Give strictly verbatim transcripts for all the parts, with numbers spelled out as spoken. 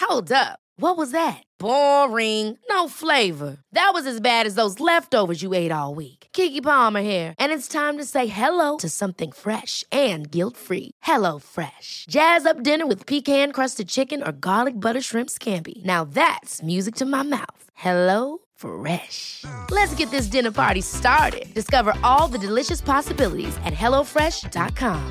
Hold up. What was that? Boring. No flavor. That was as bad as those leftovers you ate all week. Keke Palmer here, and it's time to say hello to something fresh and guilt-free. Hello Fresh. Jazz up dinner with pecan-crusted chicken or garlic butter shrimp scampi. Now that's music to my mouth. Hello Fresh. Let's get this dinner party started. Discover all the delicious possibilities at hello fresh dot com.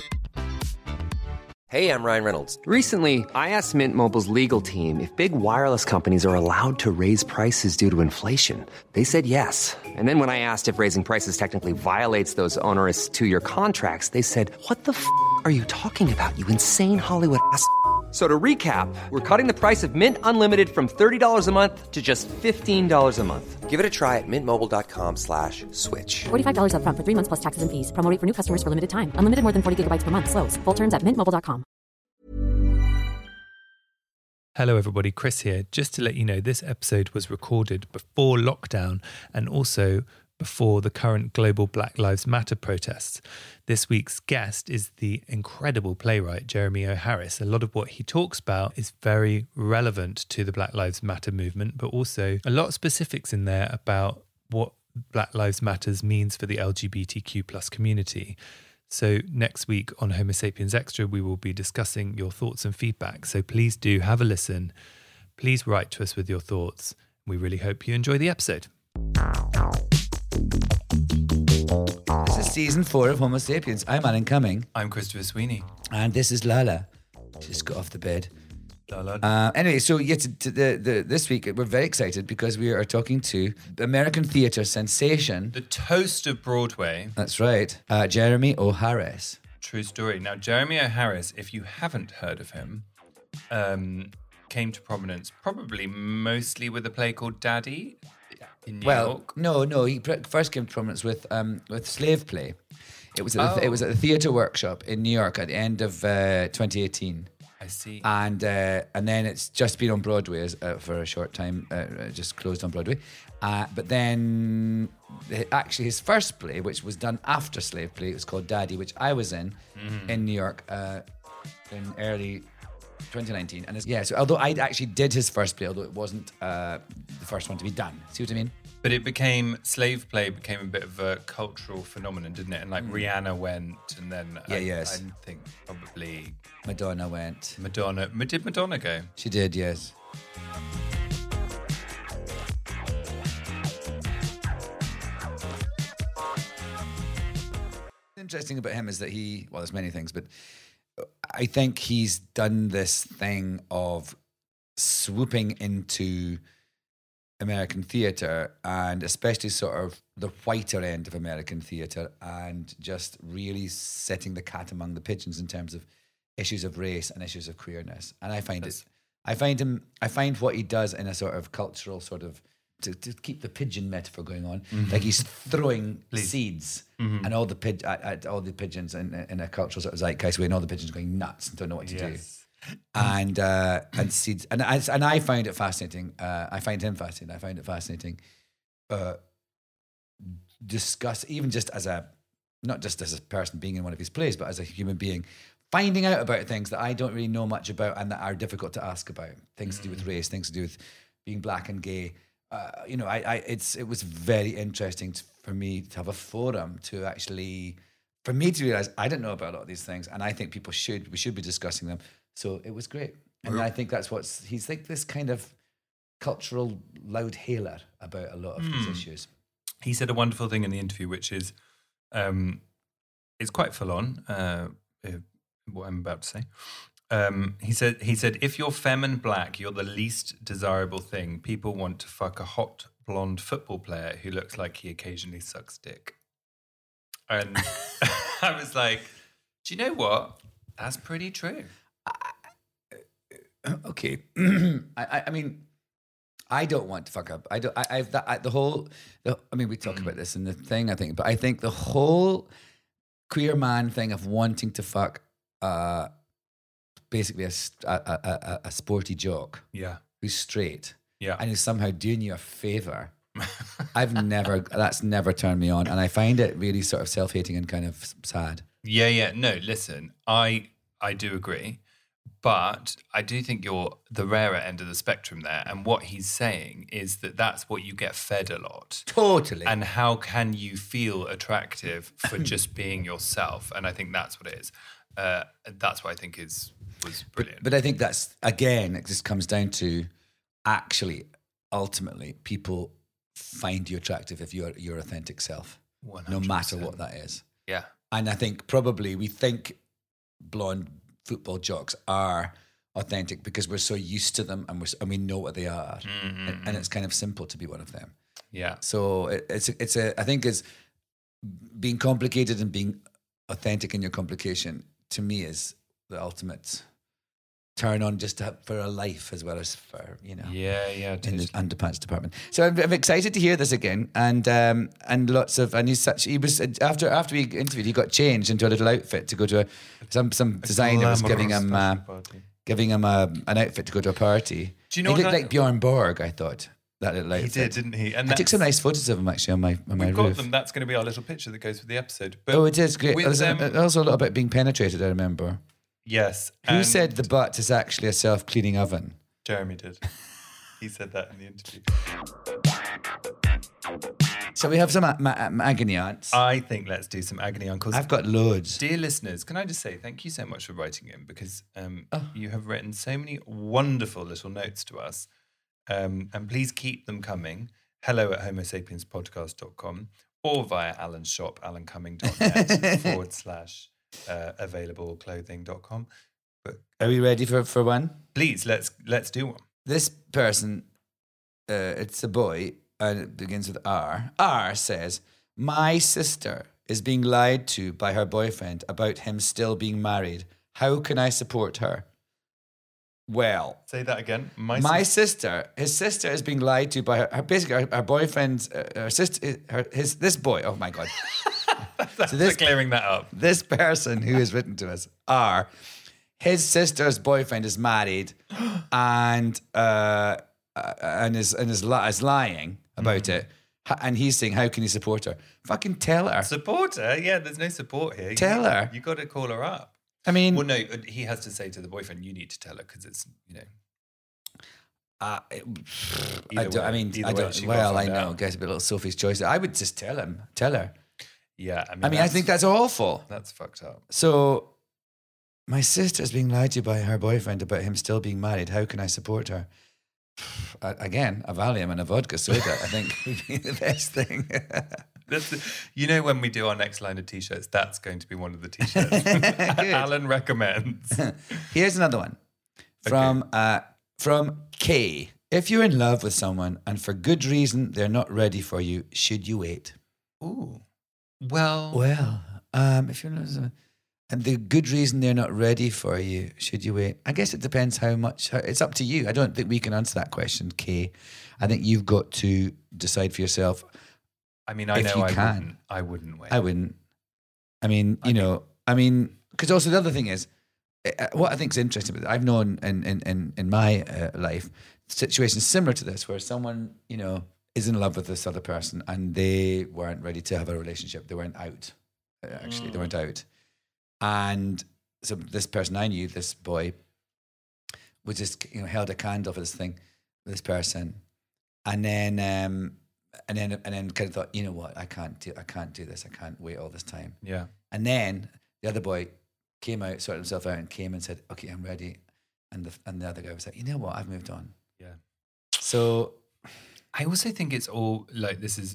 Hey, I'm Ryan Reynolds. Recently, I asked Mint Mobile's legal team if big wireless companies are allowed to raise prices due to inflation. They said yes. And then when I asked if raising prices technically violates those onerous two-year contracts, they said, what the f*** are you talking about, you insane Hollywood ass f- So to recap, we're cutting the price of Mint Unlimited from thirty dollars a month to just fifteen dollars a month. Give it a try at mintmobile.com slash switch. forty-five dollars up front for three months plus taxes and fees. Promo rate for new customers for limited time. Unlimited more than forty gigabytes per month. Slows full terms at mint mobile dot com. Hello everybody, Chris here. Just to let you know, this episode was recorded before lockdown and also before the current global Black Lives Matter protests. This week's guest is the incredible playwright Jeremy O. Harris. A lot of what he talks about is very relevant to the Black Lives Matter movement, but also a lot of specifics in there about what Black Lives Matters means for the L G B T Q plus community. So next week on Homo Sapiens Extra, we will be discussing your thoughts and feedback. So please do have a listen. Please write to us with your thoughts. We really hope you enjoy the episode. This is season four of Homo Sapiens. I'm Alan Cumming. I'm Christopher Sweeney. And this is Lala. She just got off the bed. Lala. Uh, anyway, so yeah, to, to the, the, this week we're very excited because we are talking to American theatre sensation. The toast of Broadway. That's right. Uh, Jeremy O. Harris. True story. Now, Jeremy O. Harris, if you haven't heard of him, um, came to prominence probably mostly with a play called Daddy in New well, York. no, no. He pr- first came to prominence with um, with Slave Play. It was at the, Oh. it was at the Theatre Workshop in New York at the end of uh, twenty eighteen. I see. And uh, and then it's just been on Broadway as, uh, for a short time, uh, just closed on Broadway. Uh, but then the, actually his first play, which was done after Slave Play, it was called Daddy, which I was in Mm-hmm. in New York uh, in early twenty nineteen. And it's, yeah, so although I actually did his first play, although it wasn't uh, the first one to be done. See what I mean? But it became, Slave Play became a bit of a cultural phenomenon, didn't it? And like Rihanna went, and then Yeah, I, yes. I think probably Madonna went. Madonna. Did Madonna go? She did, yes. Interesting about him is that he, well, there's many things, but I think he's done this thing of swooping into American theatre, and especially sort of the whiter end of American theatre, and just really setting the cat among the pigeons in terms of issues of race and issues of queerness. And I find That's- it, I find him, I find what he does in a sort of cultural sort of, to, to keep the pigeon metaphor going on, like he's throwing Please. seeds and all the pig, at, at all the pigeons in, in a cultural sort of zeitgeist way, and all the pigeons are going nuts and don't know what to do. Yes. And uh, and seeds, and I, and I find it fascinating. Uh, I find him fascinating. I find it fascinating. Uh, discuss even just as a, not just as a person being in one of his plays, but as a human being, finding out about things that I don't really know much about and that are difficult to ask about. Things to do with race, things to do with being black and gay. Uh, you know, I, I, it's it was very interesting to, for me to have a forum to actually, for me to realize I didn't know about a lot of these things, and I think people should, we should be discussing them. So it was great, and I think that's what's he's like this kind of cultural loud hailer about a lot of these issues. He said a wonderful thing in the interview, which is, um, it's quite full on. Uh, uh, what I'm about to say. Um, he said, he said, if you're femme and black, you're the least desirable thing. People want to fuck a hot blonde football player who looks like he occasionally sucks dick. And I was like, do you know what? That's pretty true. Okay, I, I mean, I don't want to fuck up. I don't. I, I've that, I, the whole. The, I mean, we talk about this in the thing. I think, but I think the whole queer man thing of wanting to fuck, uh, basically a, a, a, a sporty jock Yeah. who's straight Yeah. and who's somehow doing you a favor. I've never. That's never turned me on, and I find it really sort of self-hating and kind of sad. Yeah, yeah. No, listen, I I do agree. But I do think you're the rarer end of the spectrum there. And what he's saying is that that's what you get fed a lot. Totally. And how can you feel attractive for just being yourself? And I think that's what it is. Uh, that's what I think is was brilliant. But, but I think that's, again, it just comes down to actually, ultimately, people find you attractive if you're your authentic self, one hundred percent. no matter what that is. Yeah. And I think probably we think blonde football jocks are authentic because we're so used to them and, we're, and we know what they are. Mm-hmm. And, and it's kind of simple to be one of them. Yeah. So it, it's, it's a, I think it's being complicated and being authentic in your complication, to me, is the ultimate turn on, just to have, for a life as well as for, you know, Yeah, yeah. in the totally. underpants department. So I'm, I'm excited to hear this again, and um, and lots of, and he's such, he was, after after we interviewed, he got changed into a little outfit to go to a, some some designer was giving him uh, giving him a, an outfit to go to a party. Do you know he what looked I- like Bjorn Borg, I thought, that little He outfit. did, didn't he? And I took some that's- nice photos of him actually on my on my We've got roof. them. That's going to be our little picture that goes with the episode. But Oh, it is great. with, There's um, also a little bit being penetrated, I remember. Yes. Who and said the butt is actually a self-cleaning oven? Jeremy did. He said that in the interview. So we have some ma- ma- agony aunts. I think let's do some agony uncles. I've got loads. Dear listeners, can I just say thank you so much for writing in, because um, Oh. you have written so many wonderful little notes to us. Um, and please keep them coming. Hello at homosapienspodcast dot com or via Alan's shop, alancumming dot net forward slash uh, available clothing dot com. But Are we ready for, for one? please, let's let's do one. This person, uh, it's a boy, and it begins with R. R says, my sister is being lied to by her boyfriend about him still being married. How can I support her? Well, Say that again. My, my sis- sister, his sister is being lied to by her, her basically her, her boyfriend's, uh, her sister, her, his, this boy, oh my God. Thanks so this- for clearing that up. This person who has written to us, R, his sister's boyfriend is married and uh, uh, and is and is, li- is lying about Mm-hmm. it, H- and he's saying, "How can you support her? Fucking tell her." Support her? Yeah, there's no support here. Tell you, her. You got to call her up. I mean, Well, no, he has to say to the boyfriend, you need to tell her because it's, you know. uh, it- I, Either don't, I way- mean, either I way, don't. she will Well, I find know. out. Guess a bit little Sophie's choice. I would just tell him, tell her. Yeah, I mean, I mean, I that's- think that's awful. that's fucked up. So, my sister's being lied to by her boyfriend about him still being married. How can I support her? Uh, Again, a Valium and a vodka soda, I think, would be the best thing. That's the, you know, when we do our next line of t-shirts, that's going to be one of the t-shirts. Alan recommends. Here's another one from uh, from Kay. If you're in love with someone and for good reason they're not ready for you, should you wait? Ooh. Well, Well, um, if you're in love with someone and the good reason they're not ready for you, should you wait? I guess it depends how much. How, it's up to you. I don't think we can answer that question, Kay. I think you've got to decide for yourself. I mean, I if know you I can. wouldn't. I wouldn't wait. I wouldn't. I mean, you know, I mean, because also the other thing is, uh, what I think is interesting, but I've known in in in, in my uh, life situations similar to this, where someone, you know, is in love with this other person and they weren't ready to have a relationship. They weren't out. Uh, Actually, Mm. they weren't out. And so this person I knew, this boy, was just, you know, held a candle for this thing, this person, and then um, and then and then kind of thought, you know what, I can't do, I can't do this. I can't wait all this time. Yeah. And then the other boy came out, sorted himself out, and came and said, "Okay, I'm ready." And the and the other guy was like, "You know what? I've moved on." Yeah. So I also think it's all like this is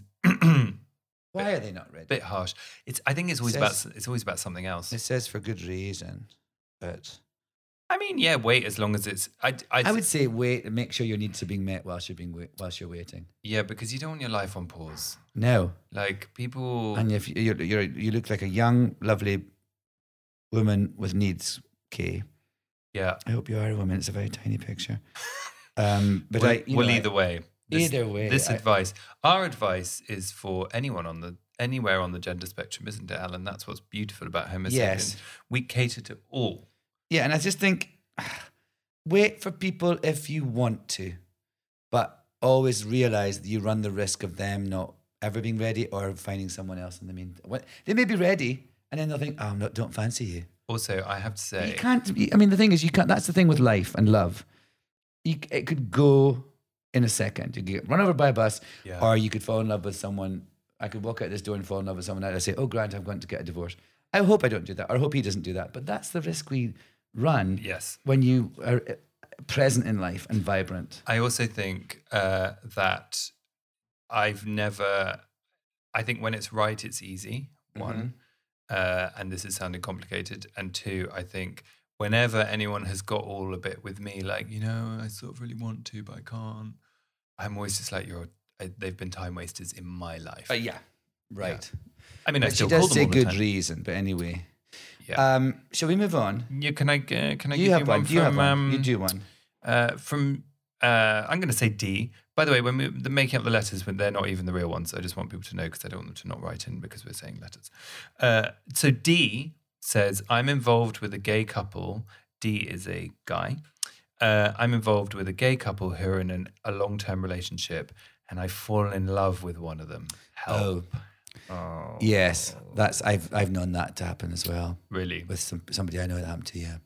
why are they not ready? a bit harsh. It's. I think it's always Says- about. It's always about something else. It says for good reason, but I mean, yeah, wait as long as it's. I. I, I would say wait and make sure your needs are being met whilst you're being wait, whilst you're waiting. Yeah, because you don't want your life on pause. No, Like people. and if you you're, you're you look like a young, lovely woman with needs, Kay. yeah. I hope you are a woman. It's a very tiny picture. Um, but well, I, you well know, I- either way. This, either way, This I- advice. Our advice is for anyone on the anywhere on the gender spectrum, isn't it, Alan? That's what's beautiful about Homo Yes. sapiens. We cater to all. Yeah, and I just think wait for people if you want to, but always realize that you run the risk of them not ever being ready or finding someone else in the meantime. What- They may be ready, and then they'll think, "Oh, no, don't fancy you." Also, I have to say, You can't. I mean, the thing is, you can't. That's the thing with life and love. You, it could go in a second. You could get run over by a bus, Yeah. or you could fall in love with someone. I could walk out this door and fall in love with someone, and I say, "Oh, Grant, I'm going to get a divorce." I hope I don't do that, or I hope he doesn't do that. But that's the risk we run. Yes. When you are present in life and vibrant. I also think uh, that I've never. I think when it's right, it's easy. One, uh, and this is sounding complicated. And two, I think whenever anyone has got all a bit with me, like, you know, I sort of really want to, but I can't. I'm always just like, you're. I, they've been time wasters in my life. Uh, yeah, right. Yeah. I mean, I But still she does call them say all the good time. reason, but anyway. Yeah. Um, shall we move on? yeah. Can I? Uh, can I You give have you one. one You have from? one. Um, You do one. Uh, from uh, I'm going to say D. By the way, when we, the making up the letters, when they're not even the real ones, I just want people to know because I don't want them to not write in because we're saying letters. Uh, so D says, I'm involved with a gay couple. D is a guy. Uh, I'm involved with a gay couple who are in an, a long-term relationship, and I've fallen in love with one of them. Help. Oh. Yes, that's I've I've known that to happen as well. Really? With some somebody I know that happened to. Yeah.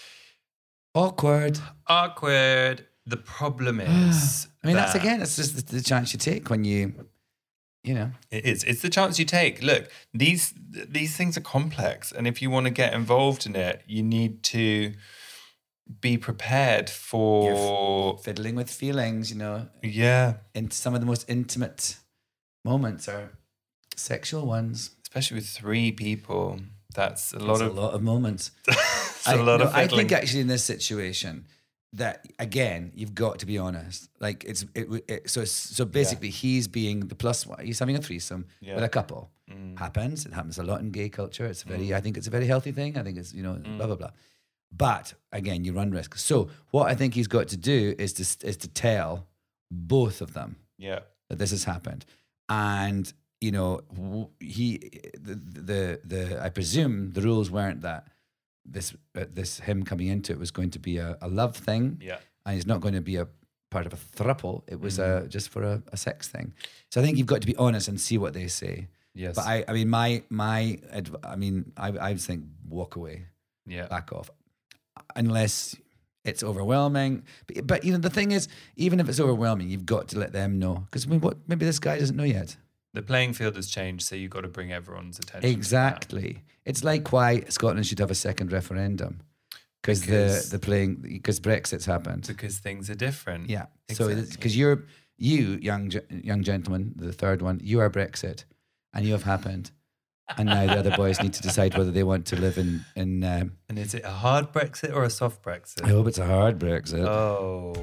Awkward. Awkward. The problem is, I mean, that's that- again, it's just the, the chance you take when you, you know. It is. It's the chance you take. Look, these these things are complex, and if you want to get involved in it, you need to be prepared for. Fiddling with feelings, you know. Yeah, And some of the most intimate moments are sexual ones. especially with three people. That's a lot It's of a lot of moments. it's I, a lot no, of I fiddling. think actually in this situation that again you've got to be honest. Like it's it, it so so basically he's being the plus one. He's having a threesome Yeah. with a couple. Mm. Happens. It happens a lot in gay culture. It's very. I think it's a very healthy thing. I think it's you know Mm. blah blah blah. But again, you run risks. So what I think he's got to do is to is to tell both of them Yeah, that this has happened, and you know w- he the the, the I presume the rules weren't that this uh, this him coming into it was going to be a, a love thing, yeah. and it's not going to be a part of a throuple. It was Mm-hmm. a just for a, a sex thing. So I think you've got to be honest and see what they say. Yes. But I I mean my my adv- I mean I I would think walk away, Yeah. back off, unless it's overwhelming. But, but you know the thing is, even if it's overwhelming, you've got to let them know because I mean, what maybe this guy doesn't know yet. The playing field has changed, so you've got to bring everyone's attention. to that. Exactly. It's like why Scotland should have a second referendum because the Because- the playing because Brexit's happened. Because things are different. Yeah. So Exactly. because you're you young ge- young gentleman, the third one, you are Brexit, and you have happened, and now the other boys need to decide whether they want to live in in. Um, And is it a hard Brexit or a soft Brexit? I hope it's a hard Brexit. Oh.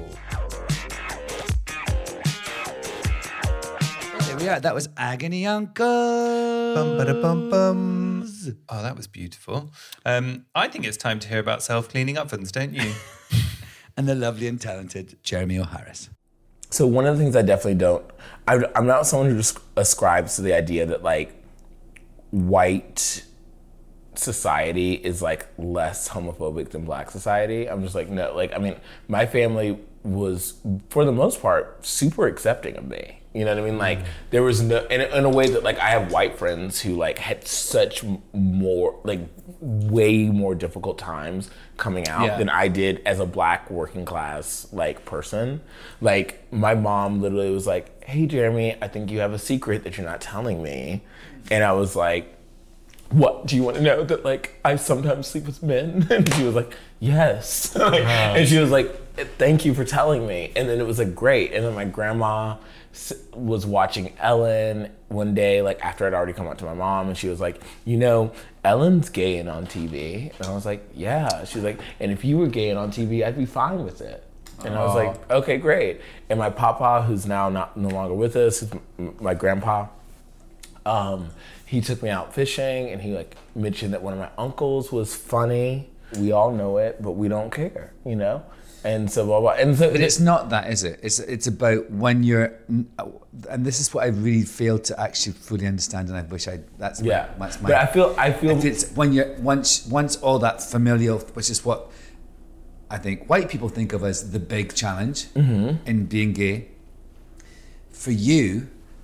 There we are. That was Agony Uncle. Bum, ba-da, bum, bums. Oh, that was beautiful. Um, I think it's time to hear about self-cleaning ovens, don't you? And the lovely and talented Jeremy O'Harris. So one of the things I definitely don't, I, I'm not someone who just ascribes to the idea that like white society is like less homophobic than black society. I'm just like, no, like, I mean, my family was, for the most part, super accepting of me. You know what I mean? Like, there was no, in, in a way that like I have white friends who like had such more, like way more difficult times coming out Yeah. than I did as a black working class like person. Like my mom literally was like, hey Jeremy, I think you have a secret that you're not telling me. And I was like, what, do you want to know that like I sometimes sleep with men? And she was like, yes. Like, and she was like, thank you for telling me. And then it was like great. And then my grandma s- was watching Ellen one day, like after I'd already come out to my mom, and she was like, you know, Ellen's gay and on T V. And I was like, yeah. She was like, and if you were gay and on T V, I'd be fine with it. And I was like, okay, great. And my papa, who's now not no longer with us, who's m- my grandpa, um, he took me out fishing, and he like mentioned that one of my uncles was funny. We all know it, but we don't care, you know? And so blah, blah. And so But it's not that, is it? It's it's about when you're, and this is what I really failed to actually fully understand, and I wish I. That's my, yeah. that's my. But I feel, I feel, If it's when you're once once all that familial, which is what I think white people think of as the big challenge Mm-hmm. in being gay. For you,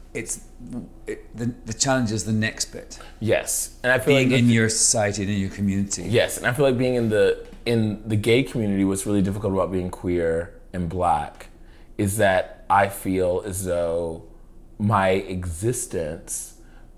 it's it, the the challenge is the next bit. Yes, and I feel being like in your society and in your community. Yes, and I feel like being in the in the gay community, what's really difficult about being queer and black is that I feel as though my existence,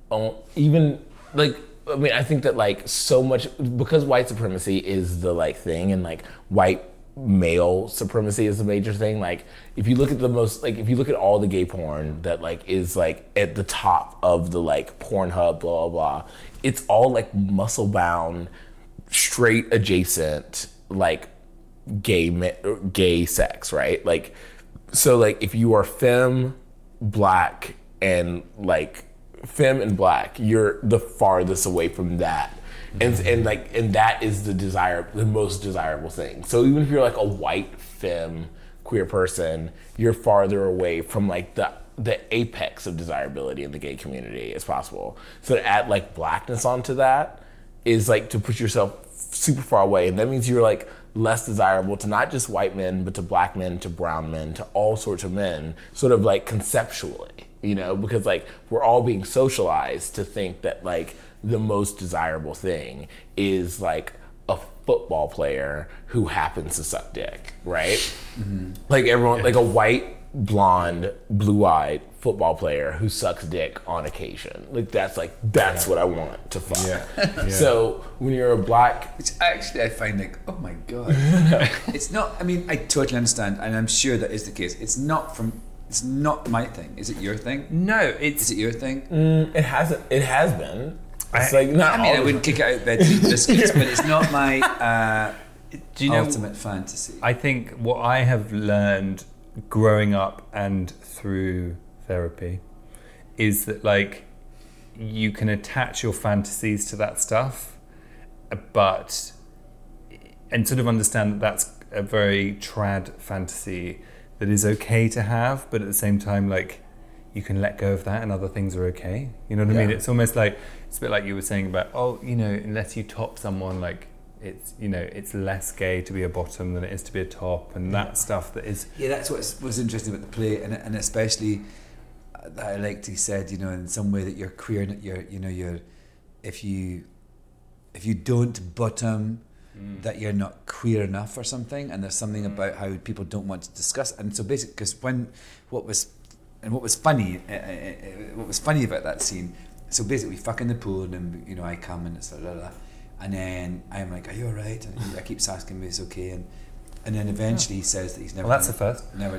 even like I mean, I think that like so much because white supremacy is the like thing, and like white male supremacy is a major thing. Like if you look at the most like if you look at all the gay porn that like is like at the top of the like Pornhub, blah blah blah, it's all like muscle bound, straight adjacent like gay gay sex, right? Like so like if you are femme, black, and like femme and black, you're the farthest away from that. And and like and that is the desire, the most desirable thing. So even if you're like a white femme queer person, you're farther away from like the the apex of desirability in the gay community as possible. So to add like blackness onto that is like to put yourself super far away, and that means you're like less desirable to not just white men, but to black men, to brown men, to all sorts of men, sort of like conceptually, you know, because like we're all being socialized to think that like the most desirable thing is like a football player who happens to suck dick, right? Mm-hmm. Like everyone, like a white, blonde, blue-eyed football player who sucks dick on occasion. Like that's like, that's yeah. what I want to fuck. Yeah. Yeah. So when you're a black... Which actually I find like, oh my God. It's not, I mean, I totally understand, and I'm sure that is the case. It's not from, it's not my thing. Is it your thing? No, it's... Is it your thing? Mm, it hasn't, it has been. It's I, like not I mean, I wouldn't kick it out of bed to eat biscuits, but it's not my uh, Do you know, ultimate fantasy. I think what I have learned growing up and through therapy is that like you can attach your fantasies to that stuff, but and sort of understand that that's a very trad fantasy that is okay to have, but at the same time, like you can let go of that and other things are okay. You know what yeah. I mean? It's almost like, it's a bit like you were saying about, oh, you know, unless you top someone, like it's, you know, it's less gay to be a bottom than it is to be a top, and that stuff that is... Yeah, that's what was interesting about the play, and and especially that I liked he said, you know, in some way that you're queer, you're, you know, you're, if you, if you don't bottom, mm. that you're not queer enough or something, and there's something mm. about how people don't want to discuss, and so basically, because when, what was, and what was funny, uh, uh, what was funny about that scene, so basically we fuck in the pool, and then, you know, I come and it's like, blah, blah, blah. And then I'm like, are you all right? And he, I keeps asking me, is okay? And and then eventually he says that he's never... Well, that's done the first. Never...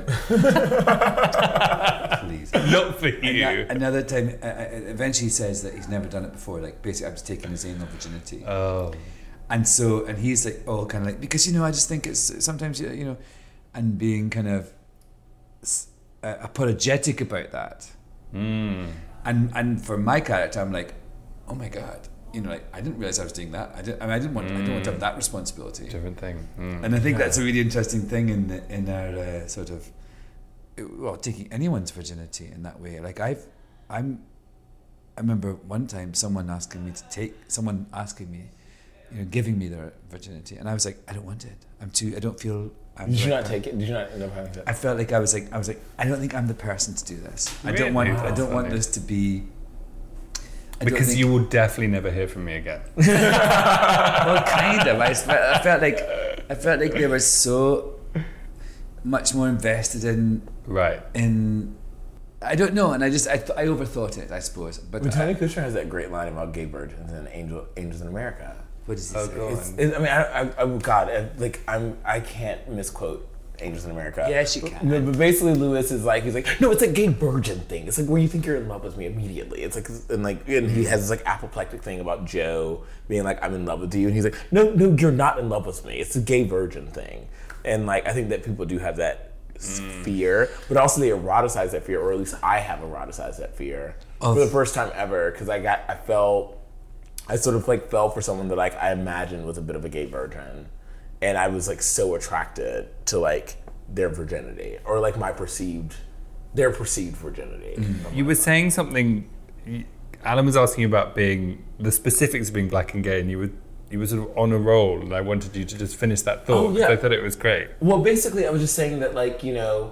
Please. Not for you. And another time, uh, eventually he says that he's never done it before. Like, basically, I was taking his anal virginity. Oh. And so, and he's like, oh, kind of like, because, you know, I just think it's sometimes, you know, and being kind of uh, apologetic about that. Mm. And and for my character, I'm like, oh my God. You know, like I didn't realize I was doing that. I didn't. I mean, I didn't want. Mm. I don't want to have that responsibility. Different thing. Mm. And I think yeah. that's a really interesting thing in the, in our uh, sort of, well, taking anyone's virginity in that way. Like I've, I'm, I remember one time someone asking me to take someone asking me, you know, giving me their virginity, and I was like, I don't want it. I'm too. I don't feel. I'm Did you right not take it? Did you not end up having it? I felt like I was like I was like I don't think I'm the person to do this. Really? I don't want. Oh, I don't funny. want this to be. I because you will definitely never hear from me again. Well, kind of. I felt, I felt like I felt like they were so much more invested in right in. I don't know, and I just I, th- I overthought it, I suppose. But well, Tony Kushner has that great line about gay virgins and Angel, Angels in America. What does he oh, say? Go it's, on. It's, I mean, I, I, I, God, I, like I'm, I can't misquote Angels in America. Yes, you can. But, but basically, Lewis is like, he's like, no, it's a gay virgin thing. It's like where you think you're in love with me immediately. It's like, and like, and he has this like apoplectic thing about Joe being like, I'm in love with you, and he's like, no, no, you're not in love with me. It's a gay virgin thing, and like, I think that people do have that mm. fear, but also they eroticize that fear, or at least I have eroticized that fear oh. for the first time ever, because I got, I felt, I sort of like fell for someone that like I imagined was a bit of a gay virgin. And I was like so attracted to like their virginity, or like my perceived, their perceived virginity. Mm. You were saying something. Alan was asking you about being the specifics of being black and gay, and you were you were sort of on a roll, and I wanted you to just finish that thought. Oh, yeah. I thought it was great. Well, basically, I was just saying that like you know,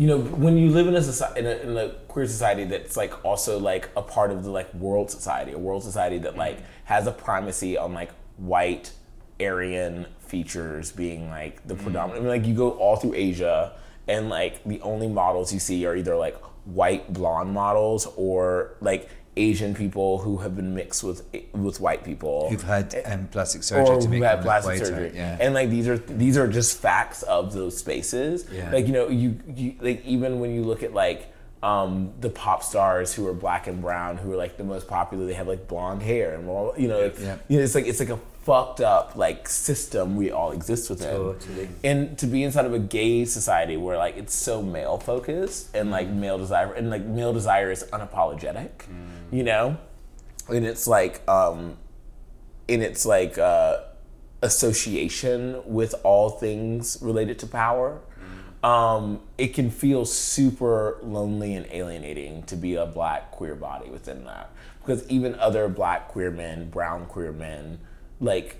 you know, when you live in a society, in a, in a queer society that's like also like a part of the like world society, a world society that like has a primacy on like white, Aryan features being like the predominant. I mean, like you go all through Asia, and like the only models you see are either like white blonde models or like Asian people who have been mixed with with white people who've had um, plastic surgery or to make who had them plastic whiter, surgery. yeah. And like these are these are just facts of those spaces. Yeah. Like you know you, you like even when you look at like um, the pop stars who are black and brown who are like the most popular, they have like blonde hair and all, you know, like, Yeah. you know it's like it's like a fucked up like system we all exist within. Totally. And to be inside of a gay society where like it's so male focused and like male desire and like male desire is unapologetic, mm. you know, and it's like um, and it's like uh, association with all things related to power. Um, it can feel super lonely and alienating to be a black queer body within that, because even other black queer men, brown queer men, like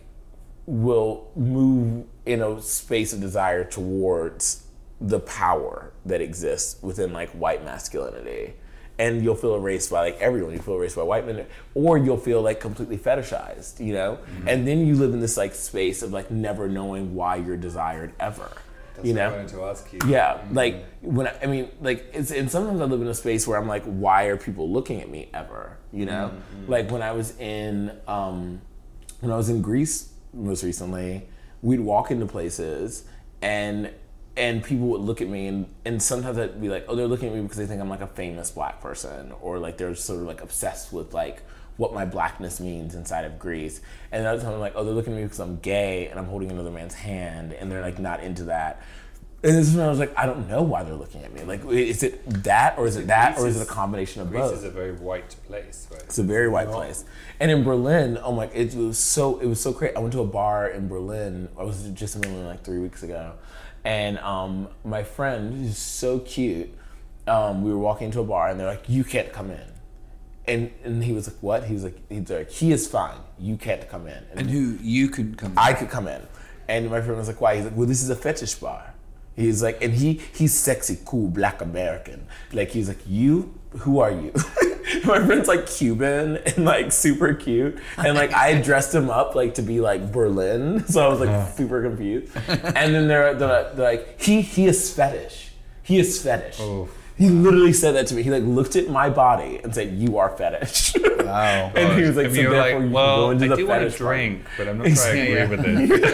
will move in a space of desire towards the power that exists within like white masculinity, and you'll feel erased by like everyone. You feel erased by white men, or you'll feel like completely fetishized, you know. Mm-hmm. And then you live in this like space of like never knowing why you're desired ever. That's you know, what I wanted to ask you. Yeah, like when I, I mean, like it's and sometimes I live in a space where I'm like, why are people looking at me ever? You know, mm-hmm. like when I was in um, when I was in Greece most recently, we'd walk into places and and people would look at me and and sometimes I'd be like, oh, they're looking at me because they think I'm like a famous black person, or like they're sort of like obsessed with like what my blackness means inside of Greece. And another time I'm like, oh, they're looking at me because I'm gay and I'm holding another man's hand, and they're like not into that. And this is when I was like, I don't know why they're looking at me. Like, is it that, or is it that, or is it a combination of Greece both? Greece is a very white place, right? It's a very white place. And in Berlin, oh my, it was so, it was so great. I went to a bar in Berlin. I was just in Berlin like three weeks ago. And um, my friend, who's so cute, um, we were walking into a bar and they're like, you can't come in. And and he was like, what? He was like, he's like, he is fine. You can't come in. And, And who, you couldn't come in? I could come in. And my friend was like, why? He's like, well, this is a fetish bar. He's like, and he he's sexy, cool, black American. Like, he's like, you? Who are you? My friend's like Cuban and like super cute. And like I dressed him up like to be like Berlin. So I was like super confused. And then they're, they're, they're like, he he is fetish. He is fetish. Oh. He literally said that to me. He like looked at my body and said, "You are fetish." Wow. And he was like, and "So you were therefore like, you well, go into I the do want fetish to drink, part." but I'm not sure I agree Yeah. with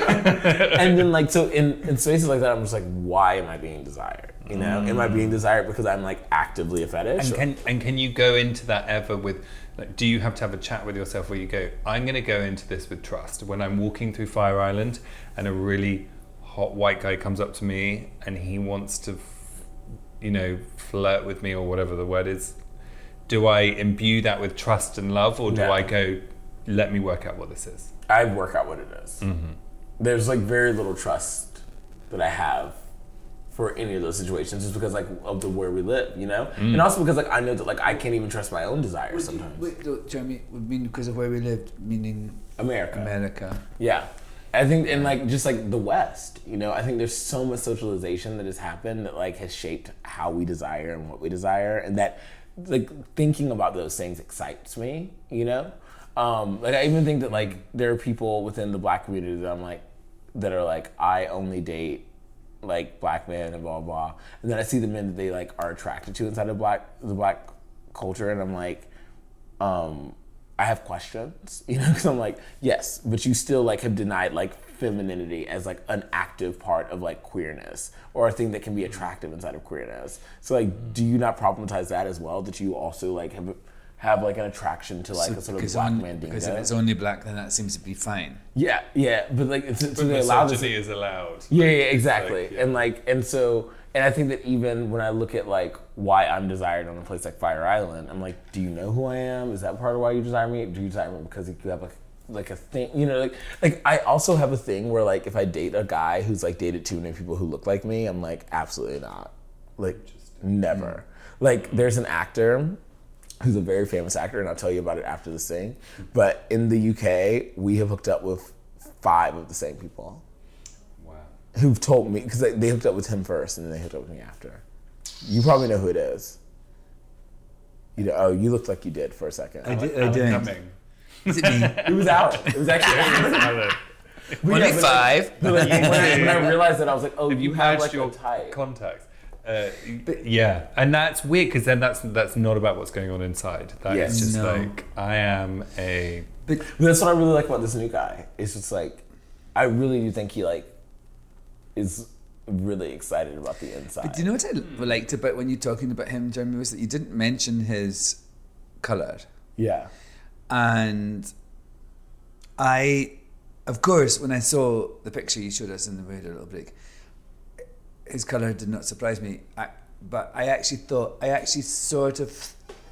it." And then like so in, in spaces like that, I'm just like, why am I being desired? You know, mm. am I being desired because I'm like actively a fetish? And can and can you go into that ever with? Like, do you have to have a chat with yourself where you go, I'm going to go into this with trust. When I'm walking through Fire Island and a really hot white guy comes up to me and he wants to, you know, flirt with me or whatever the word is, do I imbue that with trust and love, or do No. I go, let me work out what this is? I work out what it is. Mm-hmm. There's like very little trust that I have for any of those situations, just because like of the where we live, you know, mm. and also because like I know that like I can't even trust my own desires sometimes. Wait, wait, Jeremy, would mean because of where we lived, meaning America. America. Yeah. I think, and like, just like the West, you know, I think there's so much socialization that has happened that like has shaped how we desire and what we desire. And that like thinking about those things excites me, you know? Um, like I even think that like there are people within the black community that I'm like, that are like, I only date like black men and blah, blah. And then I see the men that they like are attracted to inside of black, the black culture. And I'm like, um, I have questions, you know, because I'm like, yes, but you still like have denied like femininity as like an active part of like queerness, or a thing that can be attractive inside of queerness. So like, do you not problematize that as well? That you also like have have like an attraction to like So a sort of because black on- man being Because gay? if it's only black, then that seems to be fine. Yeah, yeah, but like it's, But so they allow this. misogyny is allowed. Yeah, yeah, exactly. Like, yeah. And like, and so, and I think that even when I look at like why I'm desired on a place like Fire Island, I'm like, do you know who I am? Is that part of why you desire me? Do you desire me because you have like, like a thing, you know, like, like I also have a thing where like, if I date a guy who's like dated too many people who look like me, I'm like, absolutely not. Like, never. Like, there's an actor who's a very famous actor, and I'll tell you about it after this thing. But in the U K, we have hooked up with five of the same people. Wow. Who've told me, because they, they hooked up with him first and then they hooked up with me after. You probably know who it is. You know, oh, you looked like you did for a second. I did. I did. Cumming. Is it me? It was Alan. It was actually Only five. When I, when I realized that, I was like, oh, If you you have had like your a type. contacts. Uh, yeah, and that's weird because then that's that's not about what's going on inside. That is Yes. just No. like I am a. But But that's what I really like about this new guy. It's just like, I really do think he like is really excited about the inside. But do you know what I liked about when you're talking about him, Jeremy, was that you didn't mention his colour. Yeah. And I, of course, when I saw the picture you showed us in the We Had a Little Break, his colour did not surprise me. I, but I actually thought, I actually sort of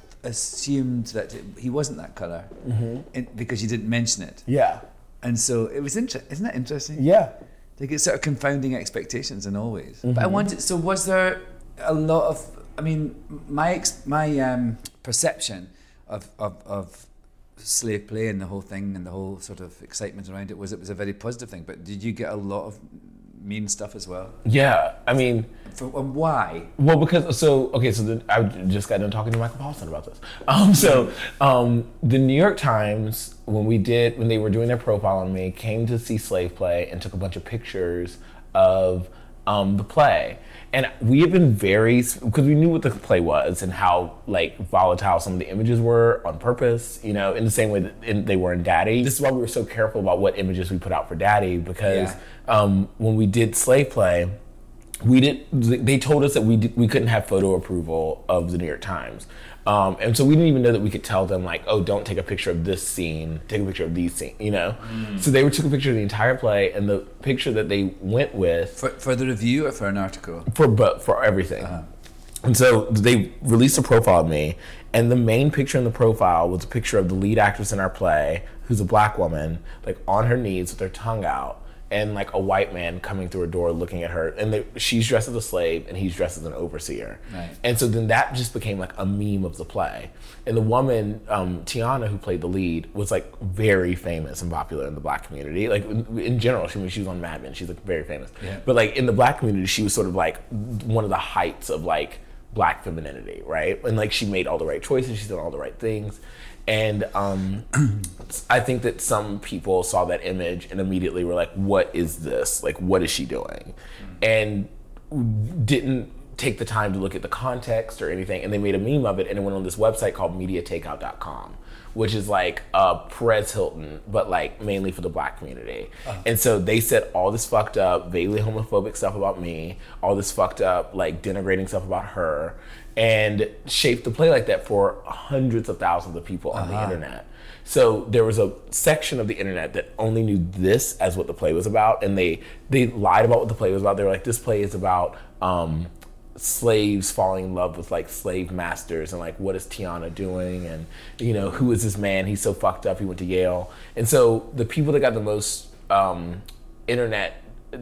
assumed that it, he wasn't that colour mm-hmm. because you didn't mention it. Yeah. And so it was interesting. Isn't that interesting? Yeah. Like it's sort of confounding expectations in all ways. Mm-hmm. But I wanted, so was there a lot of, I mean, my ex, my um, perception of, of, of slave play and the whole thing and the whole sort of excitement around it was it was a very positive thing. But did you get a lot of mean stuff as well? Yeah. I mean, For, and why? well, because, so, okay, so the, I just got done talking to Michael Paulson about this. Um, so um, the New York Times, when we did, when they were doing their profile on me, came to see Slave Play and took a bunch of pictures of um, the play. And we had been very, because we knew what the play was and how like volatile some of the images were on purpose, you know, in the same way that in, they were in Daddy. This is why we were so careful about what images we put out for Daddy, because Yeah. um, when we did Slave Play, we did. They told us that we did, we couldn't have photo approval of the New York Times, um, and so we didn't even know that we could tell them like, oh, don't take a picture of this scene, take a picture of these scenes, you know. Mm. So they were took a picture of the entire play, and the picture that they went with For, for the review or for an article? for but for everything. Uh-huh. And so they released a profile of me, and the main picture in the profile was a picture of the lead actress in our play, who's a black woman, like on her knees with her tongue out, and like a white man coming through a door looking at her, and they, she's dressed as a slave and he's dressed as an overseer. Right. And so then that just became like a meme of the play. And the woman, um, Tiana, who played the lead, was like very famous and popular in the black community. Like in, in general, she, I mean, she was on Mad Men, she's like very famous. Yeah. But like in the black community, she was sort of like one of the heights of like black femininity, right? And like she made all the right choices, she's done all the right things. And um, I think that some people saw that image and immediately were like, what is this? Like, what is she doing? And didn't take the time to look at the context or anything. And they made a meme of it, and it went on this website called media takeout dot com, which is like uh, Perez Hilton, but like mainly for the black community. Uh-huh. And so they said all this fucked up, vaguely homophobic stuff about me, all this fucked up, like denigrating stuff about her, and shaped the play like that for hundreds of thousands of people on uh-huh. the internet. So there was a section of the internet that only knew this as what the play was about, and they they lied about what the play was about. They were like, this play is about um, slaves falling in love with like slave masters, and like, what is Tiana doing, and you know, who is this man? He's so fucked up. He went to Yale. And so the people that got the most um, internet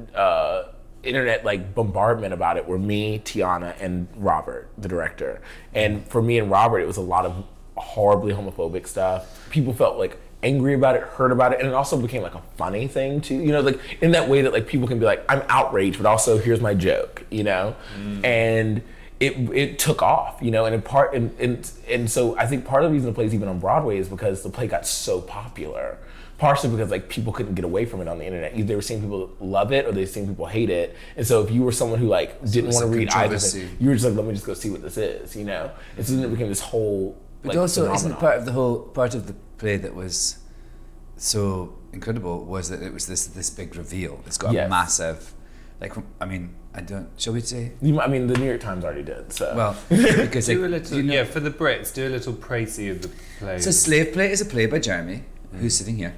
uh, internet like bombardment about it were me, Tiana, and Robert, the director. And for me and Robert, it was a lot of horribly homophobic stuff. People felt like angry about it, hurt about it, and it also became like a funny thing too. You know, like in that way that like people can be like, I'm outraged, but also here's my joke, you know? Mm. And it it took off, you know, and in part and, and and so I think part of the reason the play's even on Broadway is because the play got so popular. Partially because like people couldn't get away from it on the internet. Either they were seeing people love it or they were seeing people hate it. And so if you were someone who like didn't so want to read either thing, you were just like, let me just go see what this is, you know? And so then it became this whole But like, also, phenomenon. isn't it part of the whole part of the play that was so incredible was that it was this this big reveal. It's got Yes. a massive, like, I mean, I don't. Shall we say? You, I mean, the New York Times already did. So Well, because Do it, a little, you know, yeah, for the Brits, do a little précis of the play. so Slave Play is a play by Jeremy, mm. who's sitting here,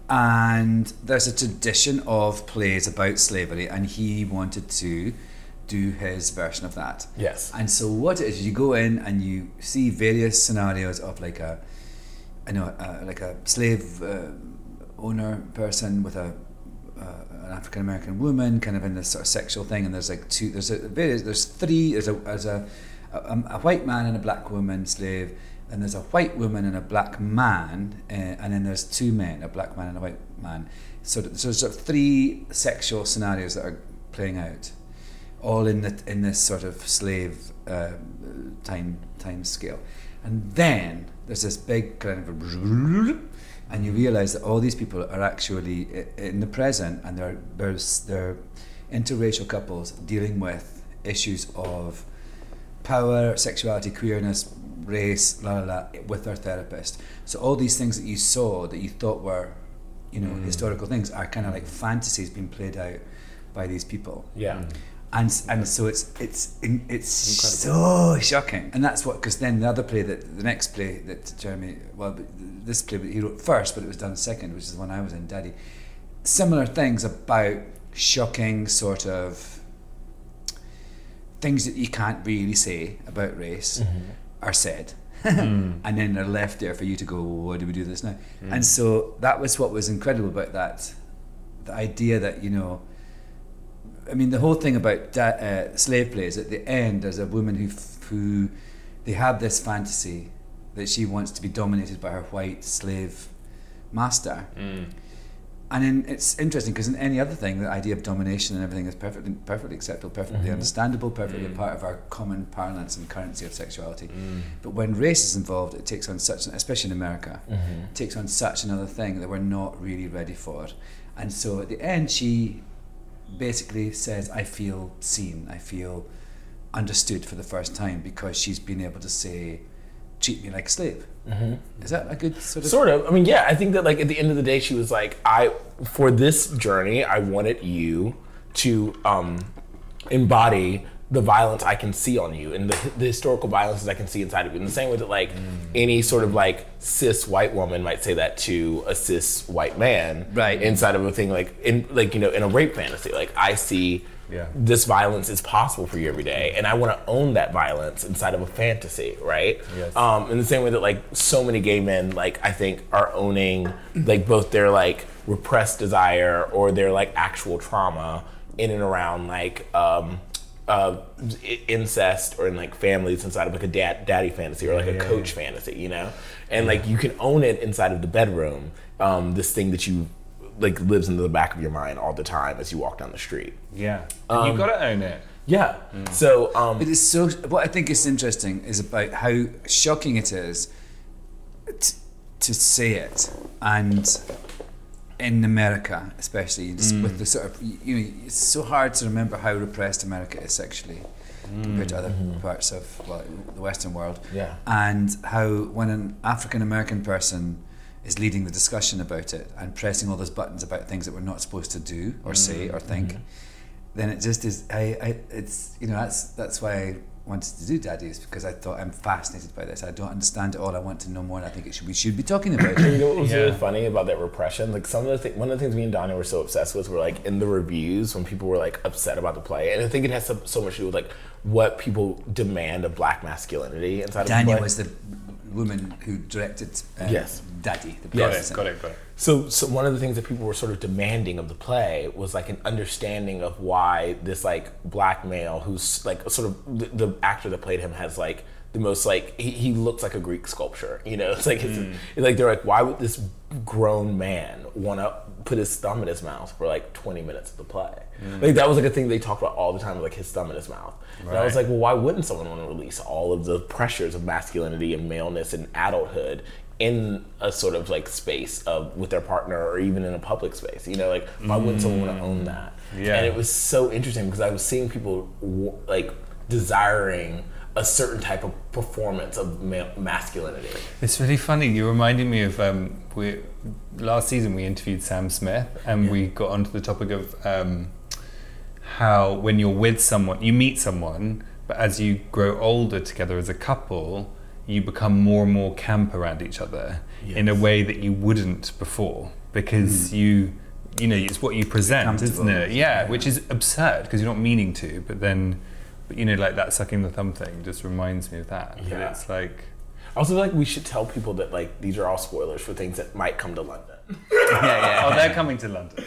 and there's a tradition of plays about slavery, and he wanted to do his version of that. Yes. And so what it is, you go in and you see various scenarios of like a, I know, uh, like a slave uh, owner person with a uh, an African American woman, kind of in this sort of sexual thing. And there's like two, there's a various, there's three. There's a there's a, a a white man and a black woman slave, and there's a white woman and a black man, uh, and then there's two men, a black man and a white man. So, so there's sort of three sexual scenarios that are playing out. all in the in this sort of slave uh, time time scale. And then there's this big kind of a, and you realise that all these people are actually in the present, and they're there's they're interracial couples dealing with issues of power, sexuality, queerness, race, la la la, with their therapist. So all these things that you saw that you thought were, you know, mm. historical things are kind of like fantasies being played out by these people. Yeah. Mm. And and so it's it's it's Incredible. So shocking, and that's what, because then the other play that the next play that Jeremy, well, this play he wrote first, but it was done second, which is the one I was in, Daddy. Similar things about shocking sort of things that you can't really say about race mm-hmm. are said, mm. and then they're left there for you to go, well, what do we do this now? Mm. And so that was what was incredible about that, the idea that, you know. I mean, the whole thing about da- uh, slave plays, at the end, there's a woman who, f- who they have this fantasy that she wants to be dominated by her white slave master. Mm. And then it's interesting because in any other thing, the idea of domination and everything is perfectly, perfectly acceptable, perfectly mm-hmm. understandable, perfectly mm. a part of our common parlance and currency of sexuality. Mm. But when race is involved, it takes on such, an, especially in America, mm-hmm. it takes on such another thing that we're not really ready for. And so at the end, she basically says, I feel seen, I feel understood for the first time, because she's been able to say, treat me like a slave. Mm-hmm. Is that a good sort of... Sort of. I mean, yeah, I think that like at the end of the day, she was like, I, for this journey, I wanted you to um, embody the violence I can see on you and the, the historical violences I can see inside of you. In the same way that like mm. any sort of like cis white woman might say that to a cis white man, right? Inside of a thing like in like you know in a rape fantasy, like I see yeah. this violence is possible for you every day, and I want to own that violence inside of a fantasy, right? Yes. Um, in the same way that like so many gay men, like I think, are owning like both their like repressed desire or their like actual trauma in and around like. Um, Uh, incest or in like families inside of like a dad, daddy fantasy or like yeah, a coach yeah. fantasy, you know, and yeah. like you can own it inside of the bedroom. Um, this thing that you like lives in the back of your mind all the time as you walk down the street. Yeah, um, you've got to own it. Yeah. Mm. So um, it is so. What I think is interesting is about how shocking it is t- to say it, and in America, especially just mm. with the sort of, you know, it's so hard to remember how repressed America is sexually mm. compared to other mm-hmm. parts of well, the Western world. Yeah. And how when an African American person is leading the discussion about it and pressing all those buttons about things that we're not supposed to do or mm. say or think, mm-hmm. then it just is. I, I, it's you know that's that's why I wanted to do Daddies, because I thought I'm fascinated by this. I don't understand it all. I want to know more, and I think it should we should be talking about it. You know what was yeah. really funny about that repression? Like some of the th- one of the things me and Donnie were so obsessed with were like in the reviews when people were like upset about the play, and I think it has so, so much to do with like what people demand of black masculinity inside Daniel of the play. was the woman who directed um, yes. Daddy. The got it, got it, got it. So, so one of the things that people were sort of demanding of the play was like an understanding of why this like black male who's like sort of the, the actor that played him has like the most like he, he looks like a Greek sculpture, you know. It's like it's, mm. it's like they're like, why would this grown man want to put his thumb in his mouth for like twenty minutes of the play? Mm. Like that was like a thing they talked about all the time, like his thumb in his mouth. Right. And I was like, well, why wouldn't someone want to release all of the pressures of masculinity and maleness and adulthood in a sort of like space of with their partner or even in a public space, you know, like why wouldn't mm. someone want to own that? Yeah. And it was so interesting because I was seeing people like desiring a certain type of performance of ma- masculinity. It's really funny. You reminded me of um, we last season we interviewed Sam Smith and yeah. we got onto the topic of um, how when you're with someone, you meet someone, but as you grow older together as a couple, you become more and more camp around each other yes. in a way that you wouldn't before, because mm. you, you know, it's what you present, isn't it? Yeah, yeah, which is absurd because you're not meaning to, but then, but you know, like that sucking the thumb thing just reminds me of that. Yeah. But it's like, I also feel like we should tell people that like these are all spoilers for things that might come to London. yeah, yeah. Oh, they're coming to London.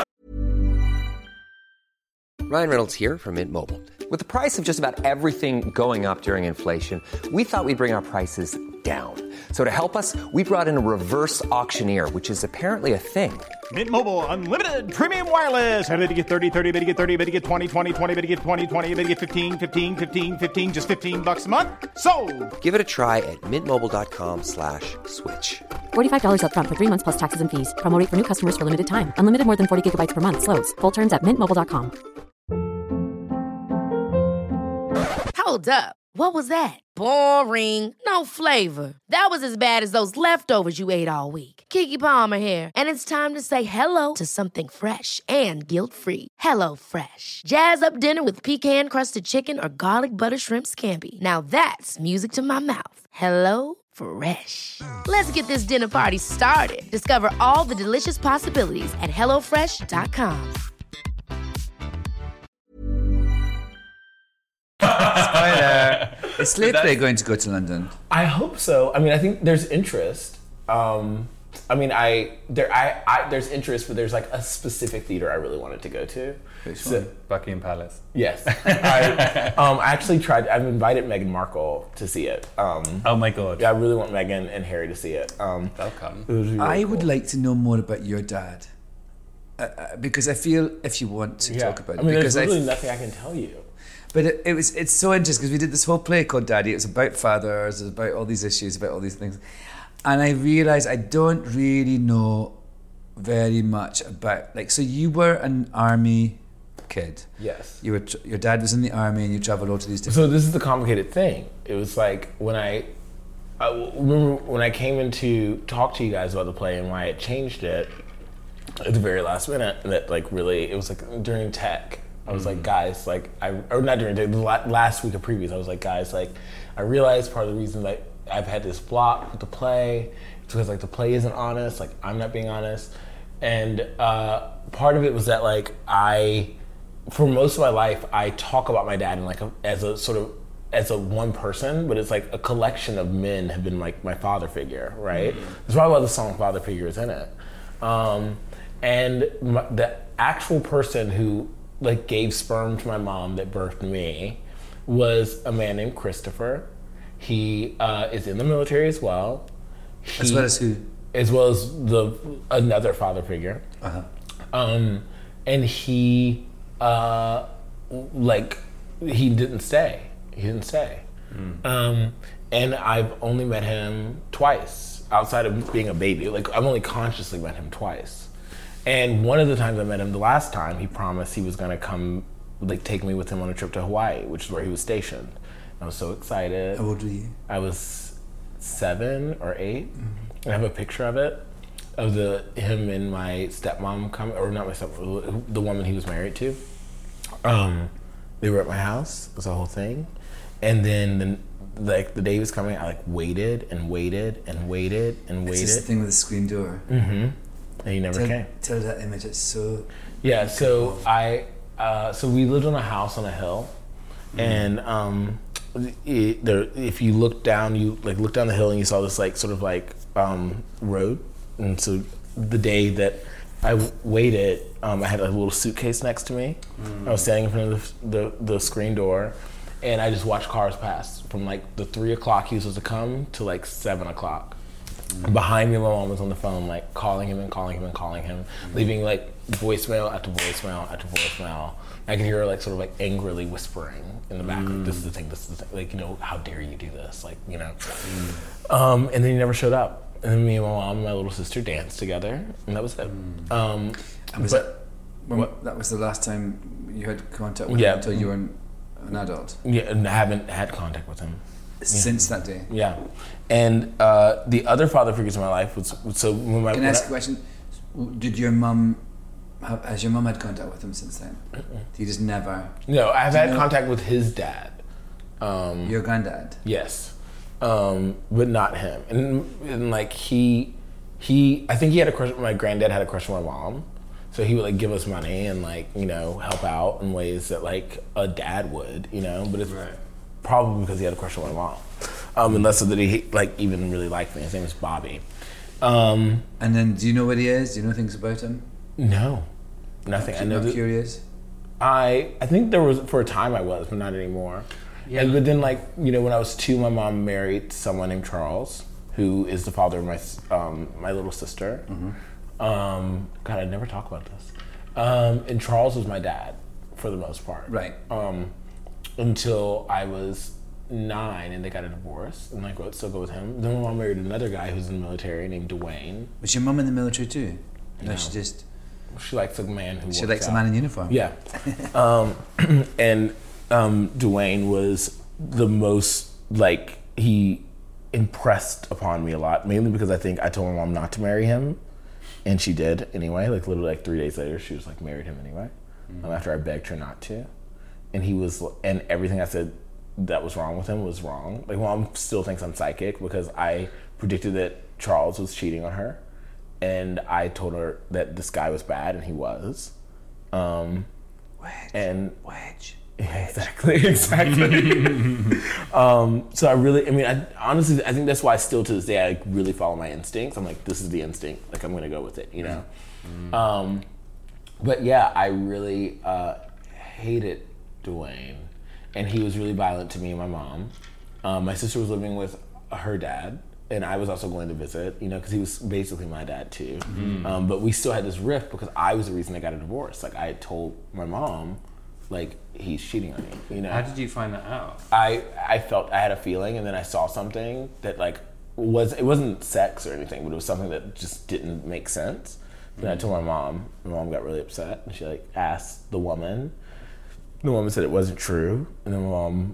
Ryan Reynolds here from Mint Mobile. With the price of just about everything going up during inflation, we thought we'd bring our prices down. So to help us, we brought in a reverse auctioneer, which is apparently a thing. Mint Mobile Unlimited Premium Wireless. How to get thirty, thirty, how to get thirty, how to get twenty, twenty, twenty, how to get twenty, twenty, how to get fifteen, fifteen, fifteen, fifteen, just fifteen bucks a month? Sold! Give it a try at mintmobile.com slash switch. forty-five dollars up front for three months plus taxes and fees. Promo rate for new customers for limited time. Unlimited more than forty gigabytes per month. Slows full terms at mint mobile dot com. Hold up. What was that? Boring. No flavor. That was as bad as those leftovers you ate all week. Keke Palmer here, and it's time to say hello to something fresh and guilt-free. Hello Fresh. Jazz up dinner with pecan-crusted chicken or garlic butter shrimp scampi. Now that's music to my mouth. Hello Fresh. Let's get this dinner party started. Discover all the delicious possibilities at hello fresh dot com. Spoiler. Is Slave Play going to go to London? I hope so. I mean, I think there's interest. Um, I mean, I there I, I there's interest, but there's like a specific theater I really wanted to go to. Which so, one? Buckingham Palace. Yes. I, um, I actually tried. I've invited Meghan Markle to see it. Um, Oh my god. yeah, I really want Meghan and Harry to see it. Um, They'll come. it was really I cool. would like to know more about your dad. Uh, uh, because I feel if you want to Yeah. talk about it. I mean, because there's really I f- nothing I can tell you. But it, it was it's so interesting because we did this whole play called Daddy. It was about fathers, it was about all these issues, about all these things. And I realised I don't really know very much about, like, so you were an army kid. Yes. You were tr- your dad was in the army and you travelled all to these different... So this is the complicated thing. It was like when I, I remember when I came in to talk to you guys about the play and why I changed it at the very last minute. That like really, it was like during tech. I was like, guys, like, I or not during tech, the la- last week of previews. I was like, guys, like, I realized part of the reason that I've had this block with the play, it's because like the play isn't honest. Like I'm not being honest, and uh, part of it was that like I. For most of my life, I talk about my dad in like a, as a sort of as a one person, but it's like a collection of men have been like my father figure, right? Mm-hmm. That's probably why the song "Father Figure" is in it. Um, and my, the actual person who like gave sperm to my mom that birthed me was a man named Christopher. He uh, is in the military as well. He, As well as who? As well as the another father figure. Uh-huh. Um, and he. Uh, like he didn't stay. He didn't stay. Mm. Um, and I've only met him twice outside of being a baby. Like I've only consciously met him twice. And one of the times I met him, the last time, he promised he was gonna come, like take me with him on a trip to Hawaii, which is where he was stationed. I was so excited. How old were you? I was seven or eight. Mm-hmm. I have a picture of it. Of the him and my stepmom come or not my stepmom, the woman he was married to. Um, they were at my house. It was a whole thing, and then the, like the day he was coming, I like waited and waited and waited and waited. It's this thing with the screen door. Mm-hmm. And he never tell, came. Tell that image. It's so. Yeah. So I, uh, so we lived on a house on a hill, mm. and um, it, there, if you look down, you like look down the hill and you saw this like sort of like um, road. And so the day that I waited, um, I had a little suitcase next to me. Mm. I was standing in front of the, the, the screen door, and I just watched cars pass from like the three o'clock he was supposed to come to like seven o'clock. Mm. Behind me, my mom was on the phone, like calling him and calling him and calling him, mm. leaving like voicemail after voicemail after voicemail. I could hear her like sort of like angrily whispering in the background. Mm. This is the thing. This is the thing. Like, you know, how dare you do this? Like, you know. Mm. Um, and then he never showed up. And then me and my mom and my little sister danced together, and that was it. Mm. Um, and was but, that, when, what? That was the last time you had contact with yeah. him until you were an, an adult? Yeah, and I haven't had contact with him. Since yeah. that day? Yeah. And uh, the other father figures in my life was, so when my... Can I ask I, a question? Did your mum, have, has your mum had contact with him since then? Mm-mm. You just never... No, I've had know, contact with his dad. Um, your granddad? Yes. Um, but not him. And, and like he, he, I think he had a crush, my granddad had a crush on my mom. So he would like give us money and like, you know, help out in ways that like a dad would, you know, but it's right. probably because he had a crush on my mom. Um, and less so that he like even really liked me. His name is Bobby. Um, and then do you know what he is? Do you know things about him? No, nothing. I'm I know not that, curious? I, I think there was, for a time I was, but not anymore. Yeah. And but then like, you know, when I was two, my mom married someone named Charles, who is the father of my um, my little sister. Mm-hmm. Um, God, I never talk about this. Um, and Charles was my dad for the most part. Right. Um, until I was nine and they got a divorce and like, well, still go with him. Then my mom married another guy who's in the military named Dwayne. Was your mum in the military too? No, No. she just... She likes a man who She works likes out. a man in uniform. Yeah. um, and um, Dwayne was the most, like, he impressed upon me a lot, mainly because I think I told my mom not to marry him, and she did anyway. Like, literally, like, three days later, she was, like, married him anyway, mm-hmm. um, after I begged her not to. And he was, and everything I said that was wrong with him was wrong. Like, mom still thinks I'm psychic because I predicted that Charles was cheating on her. And I told her that this guy was bad, and he was. Um, Wedge. And Wedge. Yeah, exactly, exactly. um, so I really, I mean, I, honestly, I think that's why still to this day I really follow my instincts. I'm like, this is the instinct. Like, I'm gonna go with it, you know. Mm. Um, but yeah, I really uh, hated Dwayne, and he was really violent to me and my mom. Um, my sister was living with her dad. And I was also going to visit, you know, because he was basically my dad too. Mm-hmm. Um, but we still had this rift because I was the reason I got a divorce. Like, I had told my mom, like, he's cheating on me, you know. How did you find that out? I I felt, I had a feeling, and then I saw something that, like, was, it wasn't sex or anything, but it was something that just didn't make sense. Then mm-hmm. I told my mom. My mom got really upset, and she, like, asked the woman. The woman said it wasn't true, and then my mom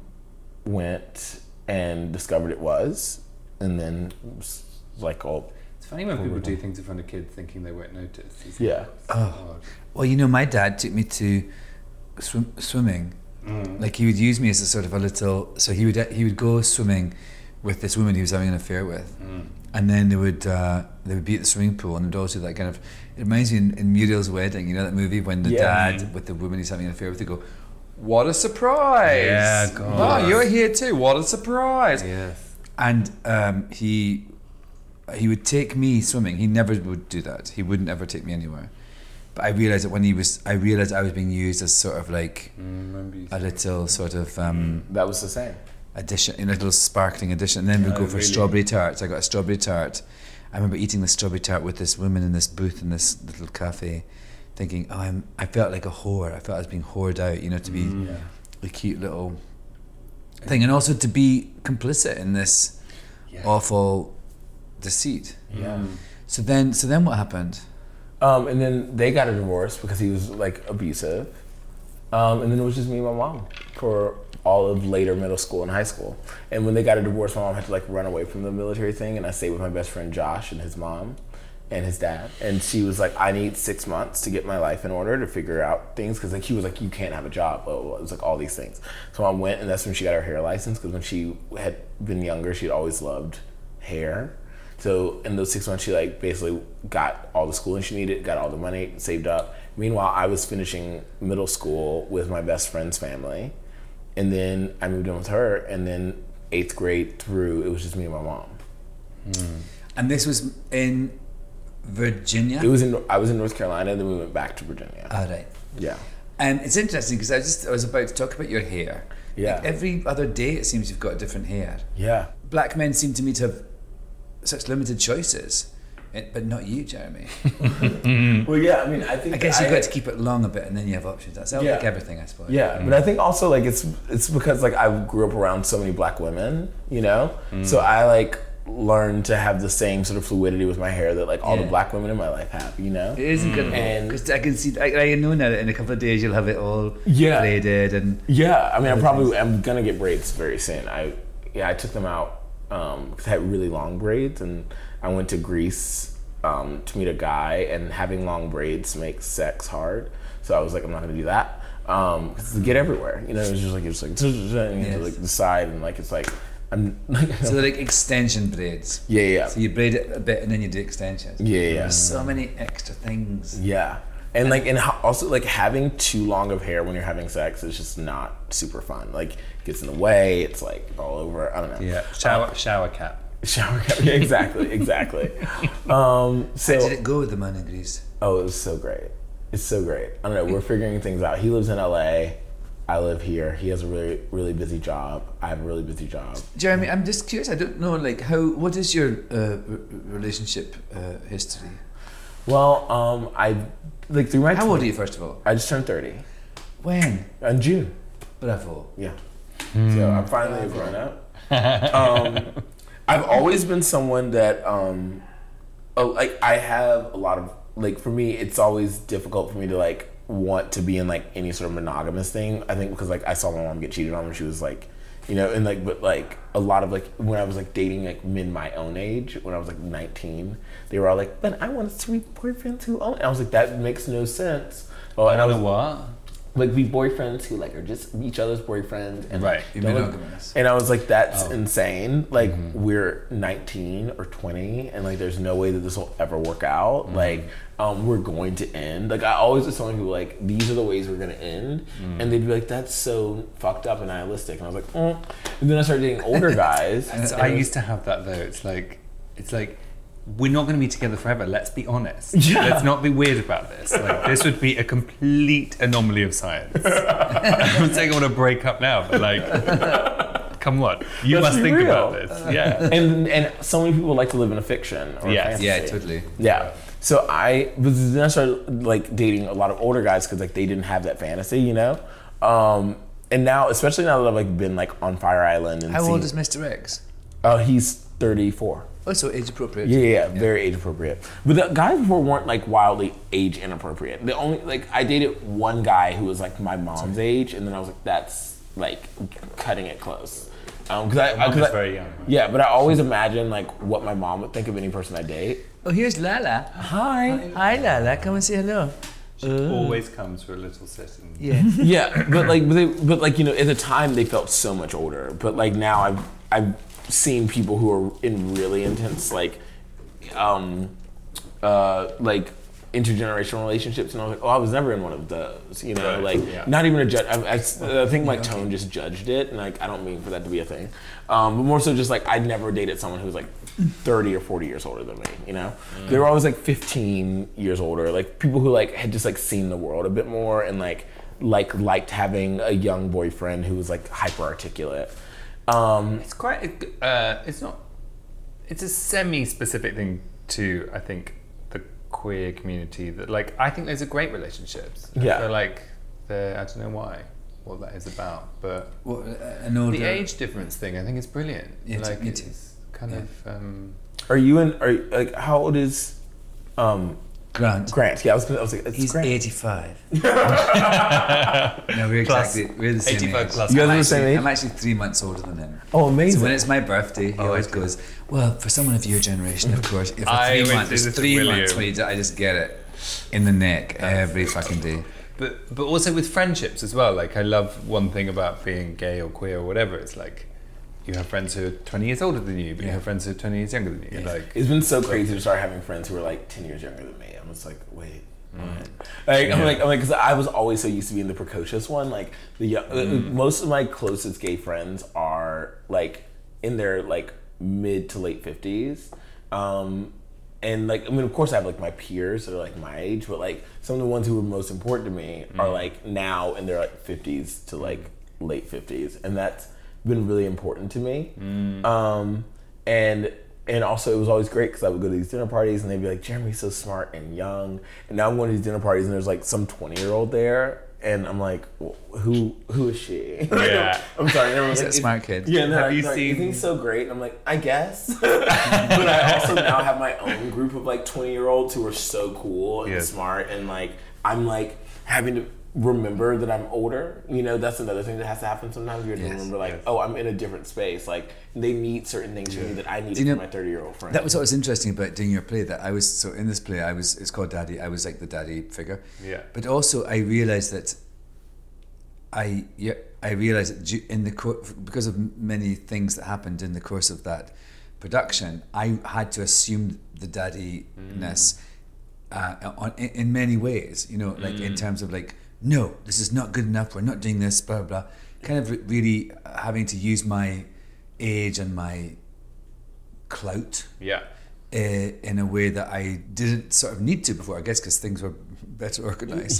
went and discovered it was. And then it was like all... It's funny when people do things in front of kids thinking they won't notice. Yeah. Oh. Well, you know, my dad took me to swim, swimming. Mm. Like, he would use me as a sort of a little... So he would he would go swimming with this woman he was having an affair with. Mm. And then they would uh, they would be at the swimming pool, and they'd always do that kind of... It reminds me in, in Muriel's Wedding, you know that movie when the yeah. dad with the woman he's having an affair with, they go, what a surprise! Yeah, God. Wow, you're here too, what a surprise! Yes. And um, he he would take me swimming. He never would do that. He wouldn't ever take me anywhere. But I realised that when he was, I realised I was being used as sort of like mm, a little sort of um, that was the same addition, a little sparkling addition. And then yeah, we'd go for really. strawberry tarts. I got a strawberry tart. I remember eating the strawberry tart with this woman in this booth in this little cafe, thinking, oh, I'm. I felt like a whore. I felt I was being whored out. You know, to be mm, yeah. a cute little thing, and also to be complicit in this yeah. awful deceit. Yeah. So then, so then what happened? Um, and then they got a divorce because he was like abusive. Um, and then it was just me and my mom for all of later middle school and high school. And when they got a divorce, my mom had to like run away from the military thing, and I stayed with my best friend Josh and his mom and his dad. And she was like, I need six months to get my life in order to figure out things, because like he was like, you can't have a job. Well, it was like all these things. So mom went, and that's when she got her hair license, because when she had been younger, she'd always loved hair. So in those six months, she like basically got all the schooling she needed, got all the money saved up. Meanwhile, I was finishing middle school with my best friend's family, and then I moved in with her, and then eighth grade through, it was just me and my mom. Mm. And this was in Virginia? It was in. I was in North Carolina, and then we went back to Virginia. Oh, right. Yeah. And um, it's interesting because I just I was about to talk about your hair. Yeah. Like every other day, it seems you've got different hair. Yeah. Black men seem to me to have such limited choices, but not you, Jeremy. Well, yeah. I mean, I think I guess you've I, got to keep it long a bit, and then you have options. That's yeah. like everything, I suppose. Yeah, mm. but I think also like it's it's because like I grew up around so many black women, you know. Mm. So I like learned to have the same sort of fluidity with my hair that like all yeah. the black women in my life have, you know. It isn't good, because I can see. I, I know now that in a couple of days you'll have it all yeah. braided and. Yeah, I mean, I'm probably I'm gonna get braids very soon. I yeah, I took them out um, because I had really long braids, and I went to Greece um, to meet a guy, and having long braids makes sex hard. So I was like, I'm not gonna do that um, because they get everywhere. You know, it's just like it's like and you have to like decide, and like it's like. I'm like, so they're like extension braids. Yeah, yeah. So you braid it a bit and then you do extensions. Yeah, yeah. There's so many extra things. Yeah, and like, and also like having too long of hair when you're having sex is just not super fun. Like, it gets in the way. It's like all over. I don't know. Yeah. Shower, um, shower cap. Shower cap. Yeah, exactly, exactly. um, so how did it go with the man in Greece? Oh, it was so great. It's so great. I don't know. We're figuring things out. He lives in L A. I live here. He has a really, really busy job. I have a really busy job. Jeremy, I'm just curious. I don't know, like, how. What is your uh, r- relationship uh, history? Well, um, I like through my. How old are you, first of all? I just turned thirty. When? In June. Bravo. Yeah. Mm. So I'm finally a grown up. um, I've always been someone that, um, oh, like, I have a lot of, like, for me, it's always difficult for me to, like, want to be in, like, any sort of monogamous thing. I think because, like, I saw my mom get cheated on when she was, like, you know, and, like, but, like, a lot of, like, when I was, like, dating, like, men my own age, when I was, like, nineteen, they were all like, but I want sweet boyfriends who own. And I was like, that makes no sense. Oh, and I was what? Like, be boyfriends who, like, are just each other's boyfriends. And, right. Like, monogamous. And I was like, that's oh. insane. Like, mm-hmm. we're nineteen or twenty, and, like, there's no way that this will ever work out. Mm-hmm. Like, um, we're going to end. Like, I always was telling people, like, these are the ways we're going to end. Mm. And they'd be like, that's so fucked up and nihilistic. And I was like, mm. And then I started dating older guys. and so I used to have that, though. It's like, it's like, we're not going to be together forever. Let's be honest. Yeah. Let's not be weird about this. Like, this would be a complete anomaly of science. I'm not saying I want to break up now, but like, come on, you Let's must think real. about this. Yeah. And and so many people like to live in a fiction. Or yes. a fantasy. Yeah, totally. Yeah. So I, but then I started like dating a lot of older guys because like they didn't have that fantasy, you know. Um, and now, especially now that I've like been like on Fire Island and how seen, old is Mister X? Oh, uh, he's thirty-four. Oh, so age appropriate. Yeah, yeah, yeah, very age appropriate. But the guys before weren't like wildly age inappropriate. The only like I dated one guy who was like my mom's age, and then I was like, that's like cutting it close. Um, cause I, mom cause is I, very young. Right? Yeah, but I always imagine like what my mom would think of any person I date. Oh, here's Lala. Hi. Hi, Lala. Come and say hello. She uh. always comes for a little sit. And yeah. Yeah, but like, but, they, but like you know, at the time they felt so much older. But like now, I've I've seen people who are in really intense like, um, uh, like intergenerational relationships, and I was like, oh, I was never in one of those. You know, like yeah. not even a judge. I, I, I think my tone just judged it, and like I don't mean for that to be a thing, um, but more so just like I'd never dated someone who was like thirty or forty years older than me. You know, mm. they were always like fifteen years older, like people who like had just like seen the world a bit more and like like liked having a young boyfriend who was like hyper articulate. Um, it's quite. Uh, it's not. It's a semi-specific thing to I think the queer community that like I think those are great relationships. Yeah. They're like they're I don't know why what that is about, but well, uh, an older, the age difference thing I think is brilliant. Yeah, like me it's too. kind yeah. of. Um, are you in? Are you, like how old is? Um, Grant. Grant, yeah, I was gonna. I was like, it's he's Grant. eighty-five. No, we're exactly we're the same eighty-five age. plus. You guys I'm are the actually, same age? I'm actually three months older than him. Oh, amazing! So when it's my birthday, he oh, always okay. goes, "Well, for someone of your generation, of course, if I three went months, to it's this three William. months when you, I just get it in the neck every fucking day." But but also with friendships as well. Like I love one thing about being gay or queer or whatever. It's like. You have friends who are twenty years older than you, but yeah. you have friends who are twenty years younger than you. Yeah. Like it's been so crazy to start having friends who are like ten years younger than me. I'm just like, wait, what? Mm. Like, yeah. I'm like, I'm like, because I was always so used to being the precocious one. Like the young, mm. most of my closest gay friends are like in their like mid to late fifties, um, and like I mean, of course, I have like my peers that are like my age, but like some of the ones who were most important to me mm. are like now in their like fifties to like late fifties, and that's been really important to me. Mm. Um, and and also it was always great because I would go to these dinner parties and they'd be like, Jeremy's so smart and young. And now I'm going to these dinner parties and there's like some twenty year old there and I'm like, well, who who is she? Yeah. I'm sorry. He's like, a smart kid. Yeah, no, have you like, seen? You think he's so great? And I'm like, I guess. But I also now have my own group of like twenty year olds who are so cool and yes. smart and like I'm like having to remember that I'm older. You know, that's another thing that has to happen sometimes. You have to yes, remember like, yes. oh, I'm in a different space. Like they need certain things yeah. from me that I need you from know, my thirty year old friend. That was what was interesting about doing your play, that I was, so in this play, I was, it's called Daddy, I was like the daddy figure. Yeah. But also I realised that I, yeah, I realised that in the, co- because of many things that happened in the course of that production, I had to assume the daddiness mm. uh, on, in, in many ways, you know, like mm. in terms of like, no, this is not good enough, we're not doing this, blah, blah, blah. Kind of really having to use my age and my clout yeah. uh, in a way that I didn't sort of need to before, I guess, because things were better organised.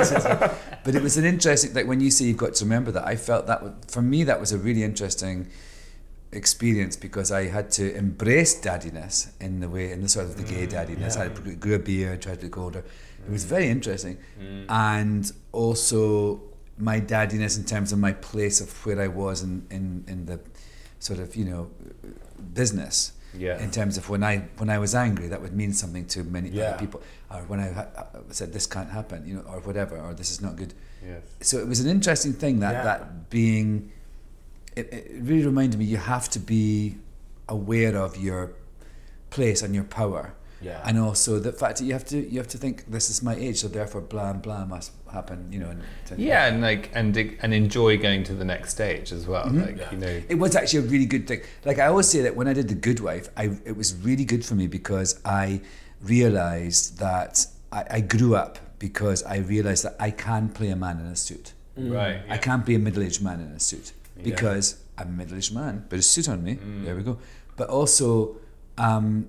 But it was an interesting, like when you say you've got to remember that, I felt that, would, for me, that was a really interesting experience because I had to embrace daddiness in the way, in the sort of the gay daddiness. Yeah. I grew a beard, tried to look older. It was very interesting. Mm. And also my daddiness in terms of my place of where I was in, in, in the sort of, you know, business. Yeah. In terms of when I when I was angry, that would mean something to many yeah. other people. Or when I ha- said this can't happen, you know, or whatever, or this is not good. Yes. So it was an interesting thing that, yeah. that being, it, it really reminded me you have to be aware of your place and your power. Yeah. And also the fact that you have to you have to think this is my age, so therefore blah and blah must happen, you know. And yeah, and like and and enjoy going to the next stage as well. Mm-hmm. Like yeah. you know, it was actually a really good thing. Like I always say that when I did The Good Wife, I it was really good for me because I realized that I, I grew up because I realized that I can play a man in a suit. Mm. Right. Yeah. I can't be a middle-aged man in a suit because yeah. I'm a middle-aged man, but a suit on me. Mm. There we go. But also. Um,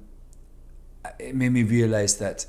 It made me realize that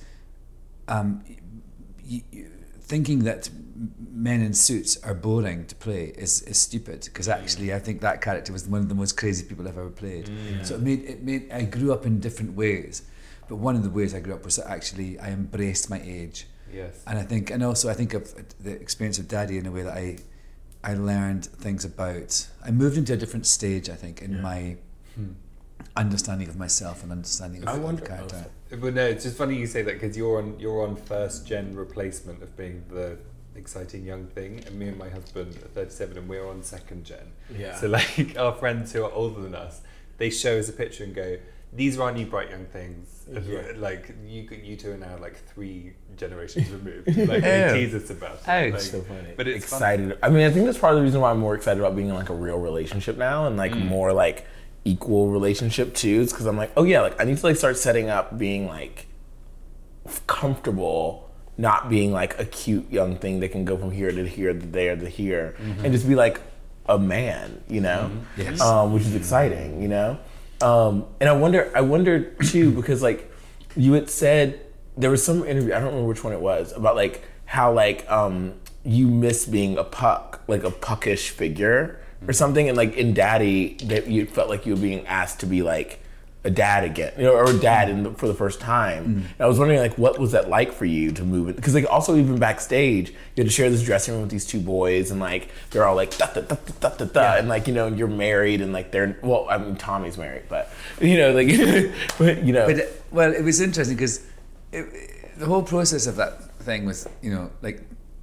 um, y- y- thinking that men in suits are boring to play is, is stupid because actually I think that character was one of the most crazy people I've ever played. Mm. So it made it made I grew up in different ways, but one of the ways I grew up was that actually I embraced my age. Yes. And I think, and also I think of the experience of Daddy in a way that I I learned things about. I moved into a different stage, I think, in yeah. my. Hmm. understanding of myself and understanding of I wonder, the character. But no, it's just funny you say that because you're on you're on first gen replacement of being the exciting young thing, and me and my husband are thirty-seven and we're on second gen. Yeah. So like our friends who are older than us, they show us a picture and go, "These are our new bright young things." Yeah. Like you you two are now like three generations removed. Like they oh. tease us about it. Oh, like, it's so funny. But it's excited. Fun. I mean, I think that's part of the reason why I'm more excited about being in like a real relationship now and like mm. more like equal relationship too. It's because I'm like, oh yeah, like I need to like start setting up being like comfortable, not being like a cute young thing that can go from here to here to there to here, mm-hmm. and just be like a man, you know, mm-hmm. yes. um, which is exciting, you know. Um, and I wonder, I wonder too because like you had said there was some interview, I don't remember which one it was, about like how like um, you miss being a puck, like a puckish figure. Or something, and like in Daddy, that you felt like you were being asked to be like a dad again, you know, or a dad in the, for the first time. Mm. And I was wondering, like, what was that like for you to move it? Because like also even backstage, you had to share this dressing room with these two boys, and like they're all like da da da da da da, yeah. and like you know you're married, and like they're well, I mean Tommy's married, but you know like, but you know. But it, well, it was interesting because the whole process of that thing was, you know, like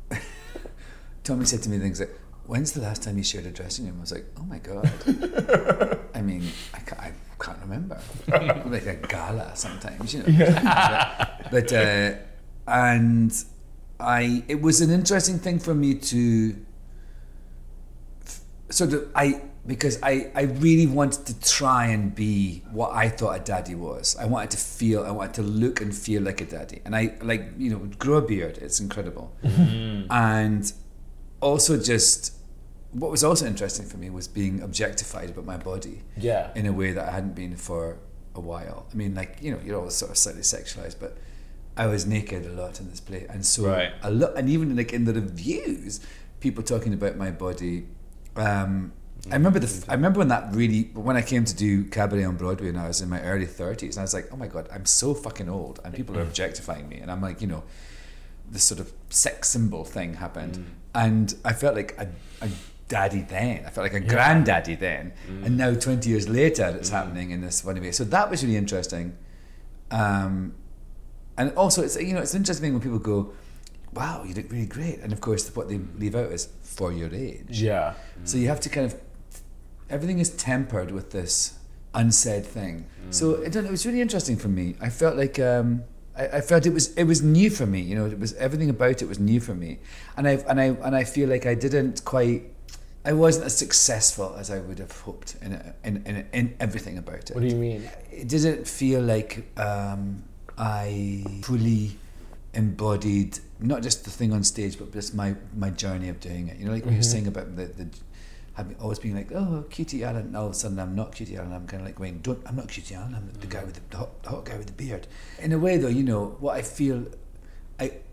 Tommy said to me things like, when's the last time you shared a dressing room? I was like, oh my God. I mean, I can't, I can't remember. Like a gala sometimes, you know. Yeah. But, but uh, and I, it was an interesting thing for me to sort of, I, because I, I really wanted to try and be what I thought a daddy was. I wanted to feel, I wanted to look and feel like a daddy. And I, like, you know, grow a beard, it's incredible. Mm-hmm. And also just, what was also interesting for me was being objectified about my body yeah. in a way that I hadn't been for a while. I mean, like, you know, you're always sort of slightly sexualized, but I was naked a lot in this play. And so right. a lot, and even like in the reviews, people talking about my body. Um, I remember the, I remember when that really, when I came to do Cabaret on Broadway and I was in my early thirties, and I was like, oh my God, I'm so fucking old and people are objectifying me. And I'm like, you know, this sort of sex symbol thing happened. Mm. And I felt like a, a daddy then. I felt like a yeah. granddaddy then. Mm. And now twenty years later, it's mm. happening in this funny way. So that was really interesting. Um, and also, it's, you know, it's an interesting thing when people go, wow, you look really great. And of course, what they leave out is for your age. Yeah. Mm. So you have to kind of, everything is tempered with this unsaid thing. Mm. So I don't know, it was really interesting for me. I felt like, um, I, I felt it was it was new for me. You know, it was everything about it was new for me, and I and I and I feel like I didn't quite, I wasn't as successful as I would have hoped in in in, in everything about it. What do you mean? It didn't feel like um, I fully embodied not just the thing on stage, but just my my journey of doing it. You know, like mm-hmm. when you're saying about the the. Having always being like, oh, Cutie Allen, and all of a sudden I'm not Cutie Allen. I'm kind of like going, don't, I'm not Cutie Allen. I'm the guy with the, the, hot, the hot guy with the beard. In a way, though, you know what I feel. I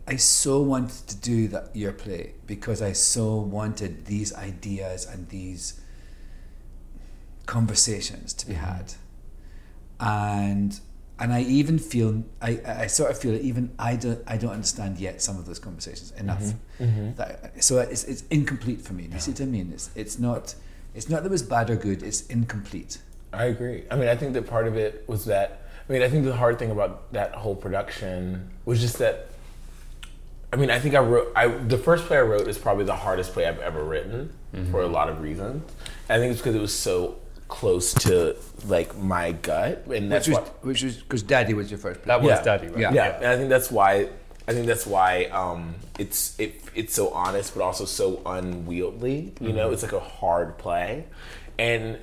I so wanted to do that your play because I so wanted these ideas and these conversations to be mm-hmm. had, and and I even feel I, I sort of feel that even I don't I don't understand yet some of those conversations enough. Mm-hmm. Mm-hmm. That, so it's it's incomplete for me. You yeah. see what I mean? It's it's not it's not that it was bad or good. It's incomplete. I agree. I mean, I think that part of it was that. I mean, I think the hard thing about that whole production was just that. I mean, I think I wrote. I the first play I wrote is probably the hardest play I've ever written mm-hmm. for a lot of reasons. I think it's because it was so close to like my gut, and that's which was, why, which was because Daddy was your first play. That was yeah. Daddy, right? Yeah. yeah, and I think that's why. I think that's why um, it's it it's so honest, but also so unwieldy. You mm-hmm. know, it's like a hard play, and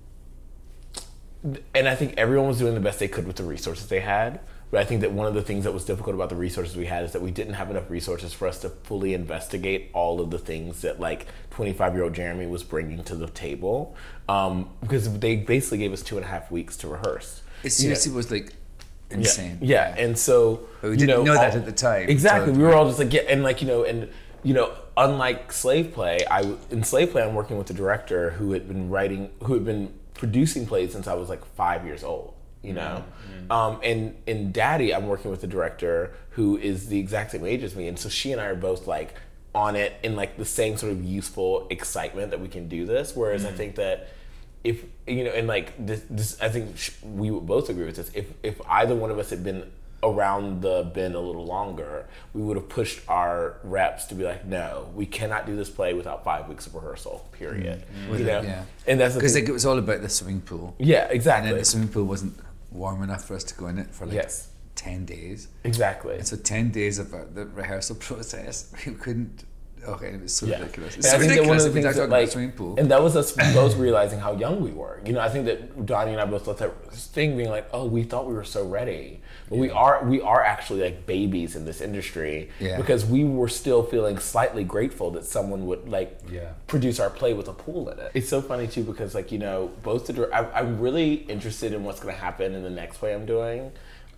and I think everyone was doing the best they could with the resources they had. But I think that one of the things that was difficult about the resources we had is that we didn't have enough resources for us to fully investigate all of the things that like twenty-five-year-old Jeremy was bringing to the table, um, because they basically gave us two and a half weeks to rehearse. It seriously was like insane. Yeah, yeah. and so but we you didn't know, know that all, at the time. Exactly, so we were all just like, yeah, and like you know, and you know, unlike Slave Play, I in Slave Play I'm working with a director who had been writing, who had been producing plays since I was like five years old. You know, mm-hmm. um, and in Daddy, I'm working with a director who is the exact same age as me, and so she and I are both like on it in like the same sort of youthful excitement that we can do this. Whereas mm-hmm. I think that if you know, and like this, this, I think we would both agree with this. If if either one of us had been around the bend a little longer, we would have pushed our reps to be like, no, we cannot do this play without five weeks of rehearsal. Period. Mm-hmm. You know, yeah. and that's because like, it was all about the swimming pool. Yeah, exactly. And then the swimming pool wasn't warm enough for us to go in it for like yes. ten days. Exactly. And so ten days of the rehearsal process, we couldn't. Okay, it was so yeah. ridiculous. It's so I think ridiculous. That one of the things that, like, swimming pool. And that was us both realizing how young we were. You know, I think that Donnie and I both thought that thing being like, oh, we thought we were so ready, but yeah. we are we are actually like babies in this industry yeah. because we were still feeling slightly grateful that someone would like yeah. produce our play with a pool in it. It's so funny too because like you know both the I, I'm really interested in what's going to happen in the next play I'm doing.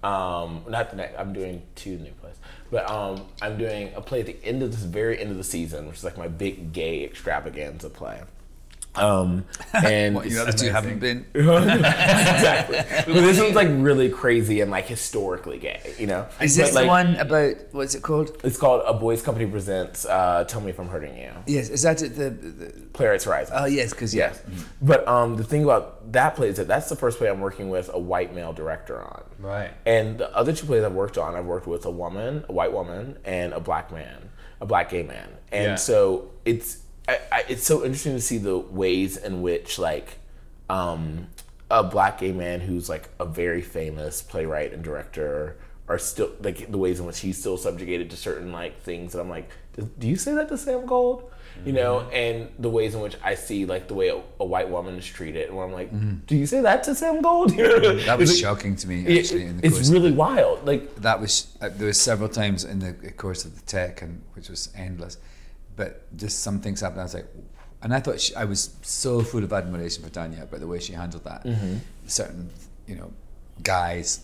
Um, not the next. I'm doing two new plays, but um, I'm doing a play at the end of this very end of the season, which is like my big gay extravaganza play. Um, and what, you other two haven't been exactly. But this one's like really crazy and like historically gay, you know. Is this but, like, the one about what's it called? It's called A Boys Company Presents uh, Tell Me If I'm Hurting You. Yes, is that the, the, the Playwrights Horizon? Oh yes, because yes. Yeah. But um, the thing about that play is that that's the first play I'm working with a white male director on. Right. And the other two plays I've worked on, I've worked with a woman, a white woman, and a black man, a black gay man, and yeah. so it's. I, I, it's so interesting to see the ways in which like um, a black gay man who's like a very famous playwright and director are still like the ways in which he's still subjugated to certain like things that I'm like, do, do you say that to Sam Gold? Mm-hmm. You know, and the ways in which I see like the way a, a white woman is treated, and where I'm like, mm-hmm. do you say that to Sam Gold? That was like, shocking to me. Actually, it, in the it's course really wild. Like that was uh, there was several times in the course of the tech, and which was endless. But just some things happened. I was like, and I thought she, I was so full of admiration for Tanya about the way she handled that. Mm-hmm. Certain, you know, guys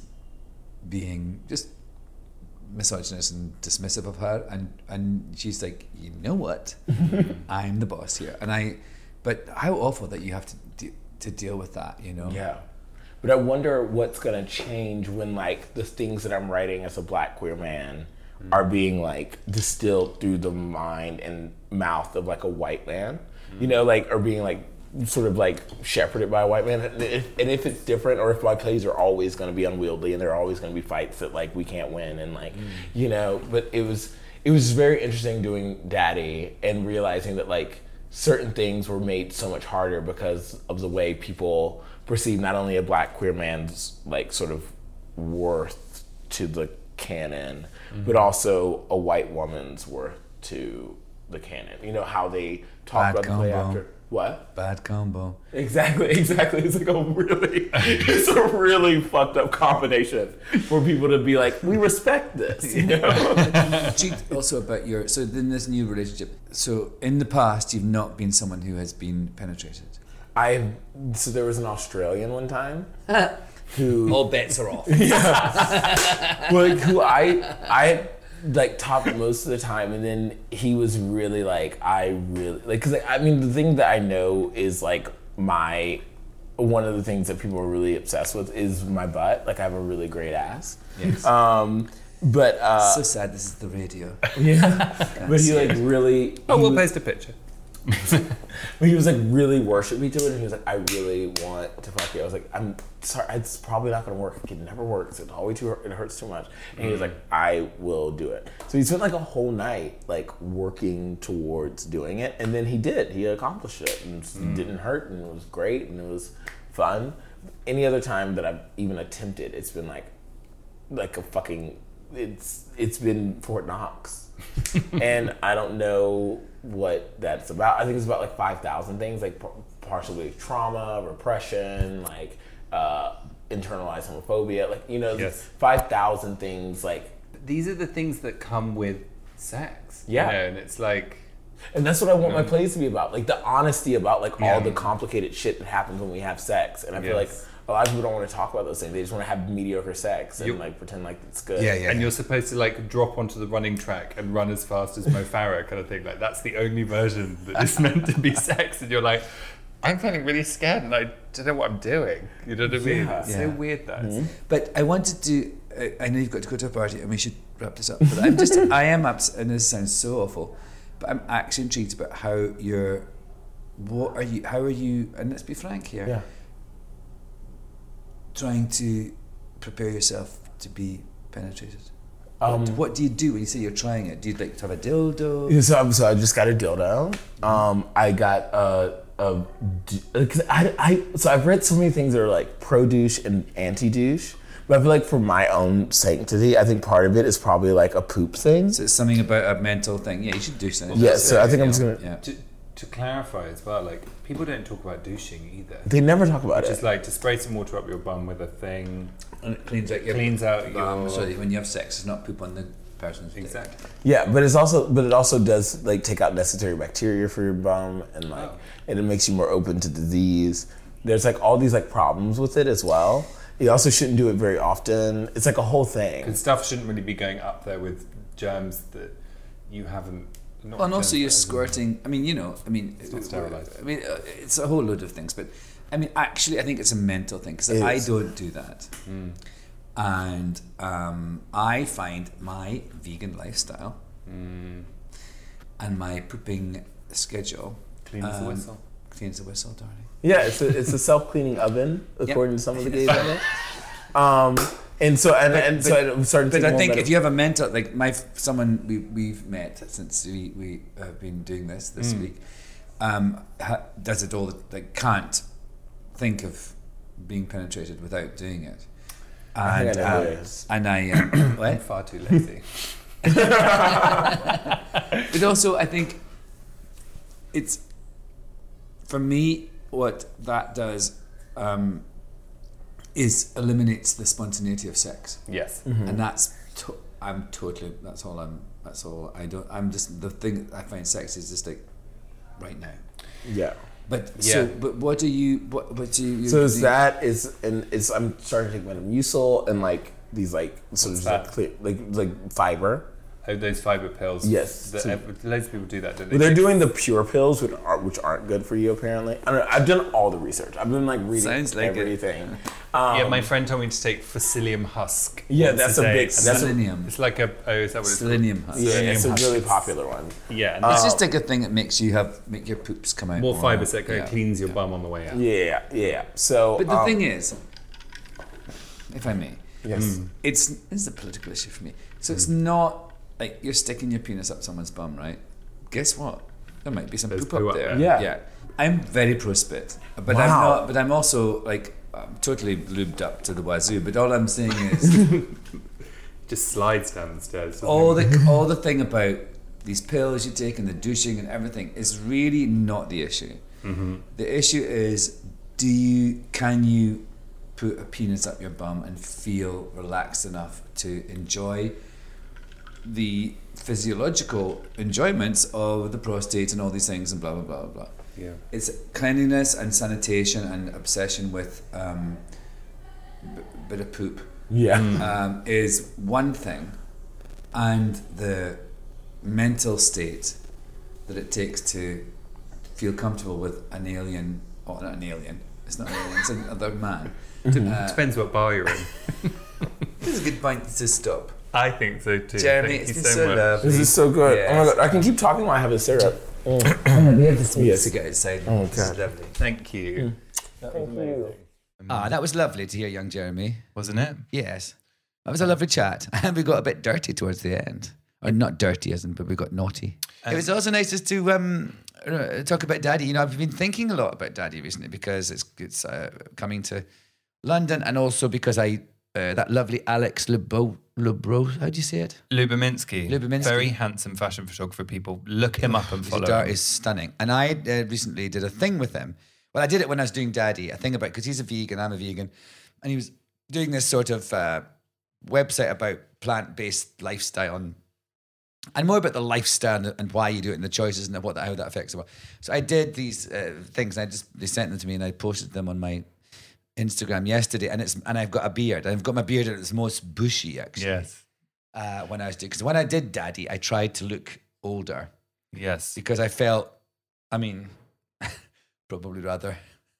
being just misogynist and dismissive of her, and and she's like, you know what, I'm the boss here, and I. But how awful that you have to de- to deal with that, you know? Yeah. But I wonder what's gonna change when like the things that I'm writing as a black queer man are being like distilled through the mind and mouth of like a white man, you know, like, or being like sort of like shepherded by a white man. And if, and if it's different, or if my plays are always going to be unwieldy and there are always going to be fights that like we can't win and like, mm. you know, but it was, it was very interesting doing Daddy and realizing that like certain things were made so much harder because of the way people perceive not only a black queer man's like sort of worth to the canon, mm-hmm. but also a white woman's worth to the canon. You know how they talk Bad about combo. the play after what? Bad combo. Exactly, exactly. It's like a really, it's a really fucked up combination for people to be like, we respect this. You know. Also about your so in this new relationship. So in the past, you've not been someone who has been penetrated. I so there was an Australian one time. Who all bets are off. Yeah. Like who I I like top most of the time, and then he was really like, I really like, because like, I mean, the thing that I know is like my one of the things that people are really obsessed with is my butt. Like I have a really great ass. Yes. Um, but uh, so sad. This is the radio. Yeah. But he like really. Oh, we'll he, post a picture. But he was like really worship me to it, and he was like, I really want to fuck you. I was like, I'm sorry, it's probably not gonna work. It never works. It's always too. It hurts too much. And he was like, I will do it. So he spent like a whole night like working towards doing it, and then he did. He accomplished it, and it didn't hurt, and it was great, and it was fun. Any other time that I've even attempted, it's been like, like a fucking. It's it's been Fort Knox, and I don't know what that's about. I think it's about like five thousand things, like p- partially trauma, repression, like uh, internalized homophobia, like, you know, yes. five thousand things. Like these are the things that come with sex. Yeah. You know, and it's like, and that's what I want my plays to be about, like the honesty about like Yeah. all the complicated shit that happens when we have sex. And I feel Yes. like a lot of people don't want to talk about those things. They just want to have mediocre sex and You- like pretend like it's good. Yeah, yeah. and you're supposed to like drop onto the running track and run as fast as Mo Farah kind of thing. Like that's the only version that is meant to be sex, and you're like, I'm feeling really scared and I don't know what I'm doing. You know what I mean? Yeah. It's so Yeah. weird that. Mm-hmm. But I wanted to. I- I know you've got to go to a party, and we should wrap this up. But I'm just. I am ups, and this sounds so awful, but I'm actually intrigued about how you're. What are you? How are you? And let's be frank here. Yeah. Trying to prepare yourself to be penetrated. Um, what, what do you do when you say you're trying it? Do you like to have a dildo? Yeah, So, so I just got a dildo. Um, I got a, a cause I, I so I've read so many things that are like pro douche and anti douche, but I feel like for my own sanctity, I think part of it is probably like a poop thing. So it's something about a mental thing. Yeah, you should do something. Yeah, so I think I'm just gonna- Yeah. To, to clarify as well, like people don't talk about douching either. They never talk about Just it. like to spray some water up your bum with a thing. And it cleans out your Cleans out bum, your- so that when you have sex, it's not poop on the person's dick. Exactly. Yeah, but it's also but it also does like take out necessary bacteria for your bum, and like Oh. and it makes you more open to disease. There's like all these like problems with it as well. You also shouldn't do it very often. It's like a whole thing. Because stuff shouldn't really be going up there with germs that you haven't. Not Well, and also germs, you're but as in- squirting. I mean, you know, I mean, It's not sterilised. I mean, uh, it's a whole load of things. But I mean, actually, I think it's a mental thing because It I is. don't do that, and um, I find my vegan lifestyle and my pooping schedule Clean as a um, whistle. Cleans the whistle, darling. Yeah, it's a it's a self cleaning oven according to some of the gays I know. Um, and so and and so I'm starting to But think I more think about if it. you have a mental, like my someone we we've met since we we have been doing this this week, um, ha, does it all the, like can't think of being penetrated without doing it, I and think I know um, who it is. and I um, I'm what? far too lazy. But also I think it's for me what that does um, is eliminates the spontaneity of sex. Yes. And that's to- I'm totally that's all I'm that's all I don't I'm just the thing I find sex is just like right now. Yeah. But Yeah. so but what do you what what do you So is do- that is and it's I'm starting to take Metamucil and like these like sort What's of like that? clear, like like fiber. Oh, those fiber pills. Yes. That, So- ev- loads of people do that, don't they? But they're doing the pure pills, which aren't which aren't good for you apparently. I don't know. I've done all the research. I've been like reading Sounds like it. everything. Um, Yeah, my friend told me to take Facilium Husk. Yeah, once that's a day. big- And that's that's a- selenium. It's like a oh, is that what it's Selenium called? husk. yeah, it's a Selenium really Husk. popular one. Yeah, and It's that's just like a thing that makes you have make your poops come out more fibers that kind yeah. of cleans your bum on the way out. Yeah, yeah. So But the um, thing is, if I may, yes. it's this is a political issue for me. So it's not like you're sticking your penis up someone's bum, right? Guess what? There might be some There's poop poo up up there. there. Yeah. yeah. I'm very pro spit, but I'm Wow. not. But I'm also like I'm totally lubed up to the wazoo. But all I'm saying is Just slides down the stairs. doesn't all it? the all the thing about these pills you take and the douching and everything is really not the issue. Mm-hmm. The issue is, do you can you put a penis up your bum and feel relaxed enough to enjoy the physiological enjoyments of the prostate and all these things and blah blah blah blah blah. Yeah. It's cleanliness and sanitation and obsession with um, b- bit of poop Yeah. um, is one thing, and the mental state that it takes to feel comfortable with an alien, or not an alien, it's not an alien, it's another man. Mm-hmm. Uh, Depends what bar you're in. This is a good point to stop. I think so too. Jeremy, Thank it's you been so so much. lovely. This is so good. Yes. Oh my god, I can keep talking while I have the syrup. Mm. We have to speak to get outside. Oh, This is God. lovely. Thank you. Thank you. Ah, that was lovely to hear, young Jeremy. Wasn't it? Yes. That was a lovely chat. And we got a bit dirty towards the end. Or not dirty, as in, but we got naughty. Um, it was also nice just to um, uh, talk about Daddy. You know, I've been thinking a lot about Daddy recently because it's it's uh, coming to London, and also because I uh, that lovely Alex Lebo, Lebro, how do you say it? Lubomensky. Lubomensky. Very handsome fashion photographer. People look him up and His follow art him. is stunning. And I uh, recently did a thing with him. Well, I did it when I was doing Daddy, a thing about, because he's a vegan, I'm a vegan. And he was doing this sort of uh, website about plant-based lifestyle and, and more about the lifestyle and, and why you do it and the choices and what how that affects it. So I did these uh, things. And I just they sent them to me and I posted them on my Instagram yesterday. And it's and I've got a beard. I've got my beard at its most bushy, actually. Yes. Uh, when I was doing, because when I did Daddy, I tried to look older. Yes. Because I felt, I mean, probably rather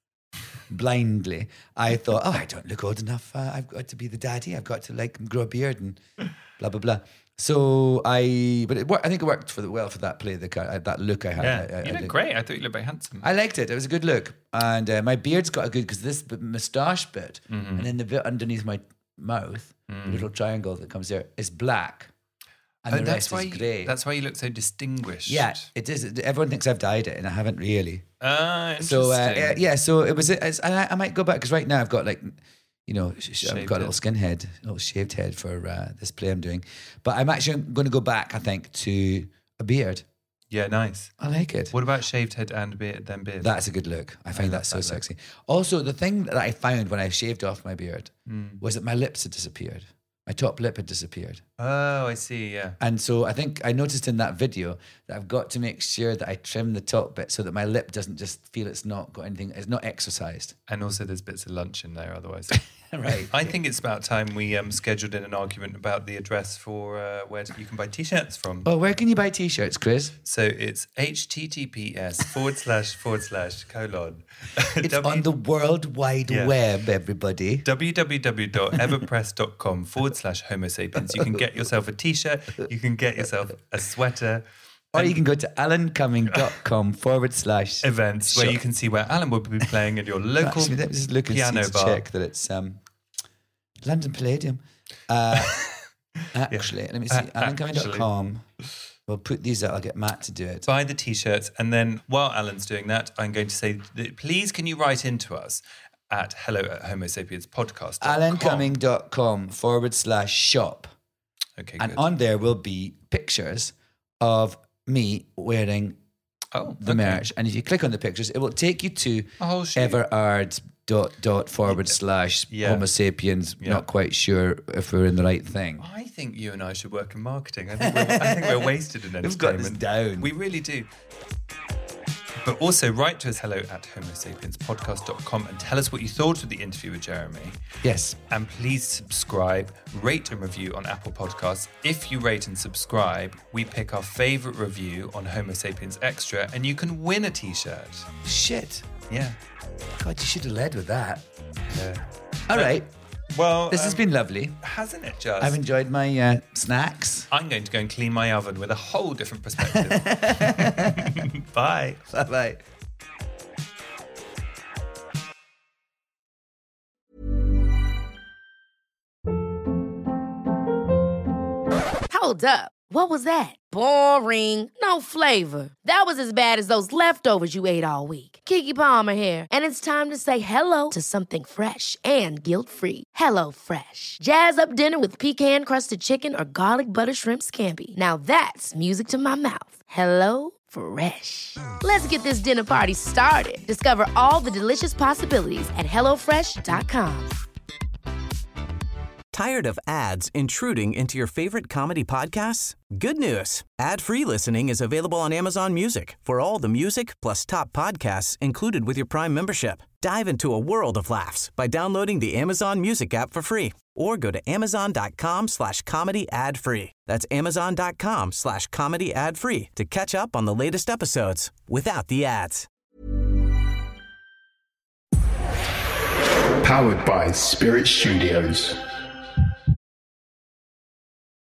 blindly, I thought, oh, I don't look old enough. Uh, I've got to be the daddy. I've got to like grow a beard and blah blah blah. So I, but it worked, I think it worked for the, well for that play, the uh, that look I had. Yeah. I, I, you I look did. great. I thought you looked very handsome. I liked it. It was a good look, and uh, my beard's got a good because this b- moustache bit, Mm-hmm. and then the bit underneath my mouth, the little triangle that comes there, is black, and Oh, the that's rest why. is grey. You, that's why you look so distinguished. Yeah, it is. Everyone thinks I've dyed it, and I haven't really. Ah, interesting. So uh, yeah, yeah, so it was. It's, I, I might go back because right now I've got like, you know, sh- sh- I've Shaved got a little skin head, a little shaved head for uh, this play I'm doing. But I'm actually going to go back, I think, to a beard. Yeah, nice. I like it. What about shaved head and beard? Then beard. That's a good look. I find I that like so that look. sexy. Also, the thing that I found when I shaved off my beard Mm. was that my lips had disappeared. My top lip had disappeared. Oh, I see. Yeah. And so I think I noticed in that video that I've got to make sure that I trim the top bit so that my lip doesn't just feel it's not got anything, it's not exercised. And also, there's bits of lunch in there. Otherwise, Right. I think it's about time we um, scheduled in an argument about the address for uh, where you can buy t-shirts from. Oh, where can you buy t-shirts, Chris? So it's https forward slash forward slash colon. It's on the World Wide Yeah. Web, everybody. www.everpress.com forward slash homo sapiens. You can get yourself a t-shirt. You can get yourself a sweater. Or you can go to alancumming.com forward slash Events where shop. you can see where Alan will be playing at your local Actually, let me just look and piano see to bar. check that it's um, London Palladium. Uh, actually, let me see. Uh, alancumming dot com. We'll put these out. I'll get Matt to do it. Buy the t-shirts, and then while Alan's doing that, I'm going to say, that please can you write into us at hello at homo sapiens podcast. alancumming.com forward slash shop. Okay, And good. on there will be pictures of me wearing oh, the okay. merch. And if you click on the pictures, it will take you to A whole shoot. everard dot dot forward slash Yeah. homo sapiens. Yeah. Not quite sure if we're in the right thing. I think you and I should work in marketing. I think we're, I think we're wasted in entertainment. We've got this down. We really do. But also write to us hello at homo sapiens podcast dot com and tell us what you thought of the interview with Jeremy. Yes. And please subscribe, rate and review on Apple Podcasts. If you rate and subscribe, we pick our favourite review on Homo Sapiens Extra and you can win a t-shirt. Shit. Yeah. God, you should have led with that. Yeah. All right. Well, This has um, been lovely. hasn't it just? I've enjoyed my uh, snacks. I'm going to go and clean my oven with a whole different perspective. Bye. Bye-bye. Hold up. What was that? Boring. No flavor. That was as bad as those leftovers you ate all week. Keke Palmer here, and it's time to say hello to something fresh and guilt-free. Hello Fresh. Jazz up dinner with pecan-crusted chicken or garlic butter shrimp scampi. Now that's music to my mouth. Hello Fresh. Let's get this dinner party started. Discover all the delicious possibilities at hello fresh dot com. Tired of ads intruding into your favorite comedy podcasts? Good news. Ad-free listening is available on Amazon Music for all the music plus top podcasts included with your Prime membership. Dive into a world of laughs by downloading the Amazon Music app for free or go to amazon.com slash comedy ad free. That's amazon.com slash comedy ad free to catch up on the latest episodes without the ads. Powered by Spirit Studios.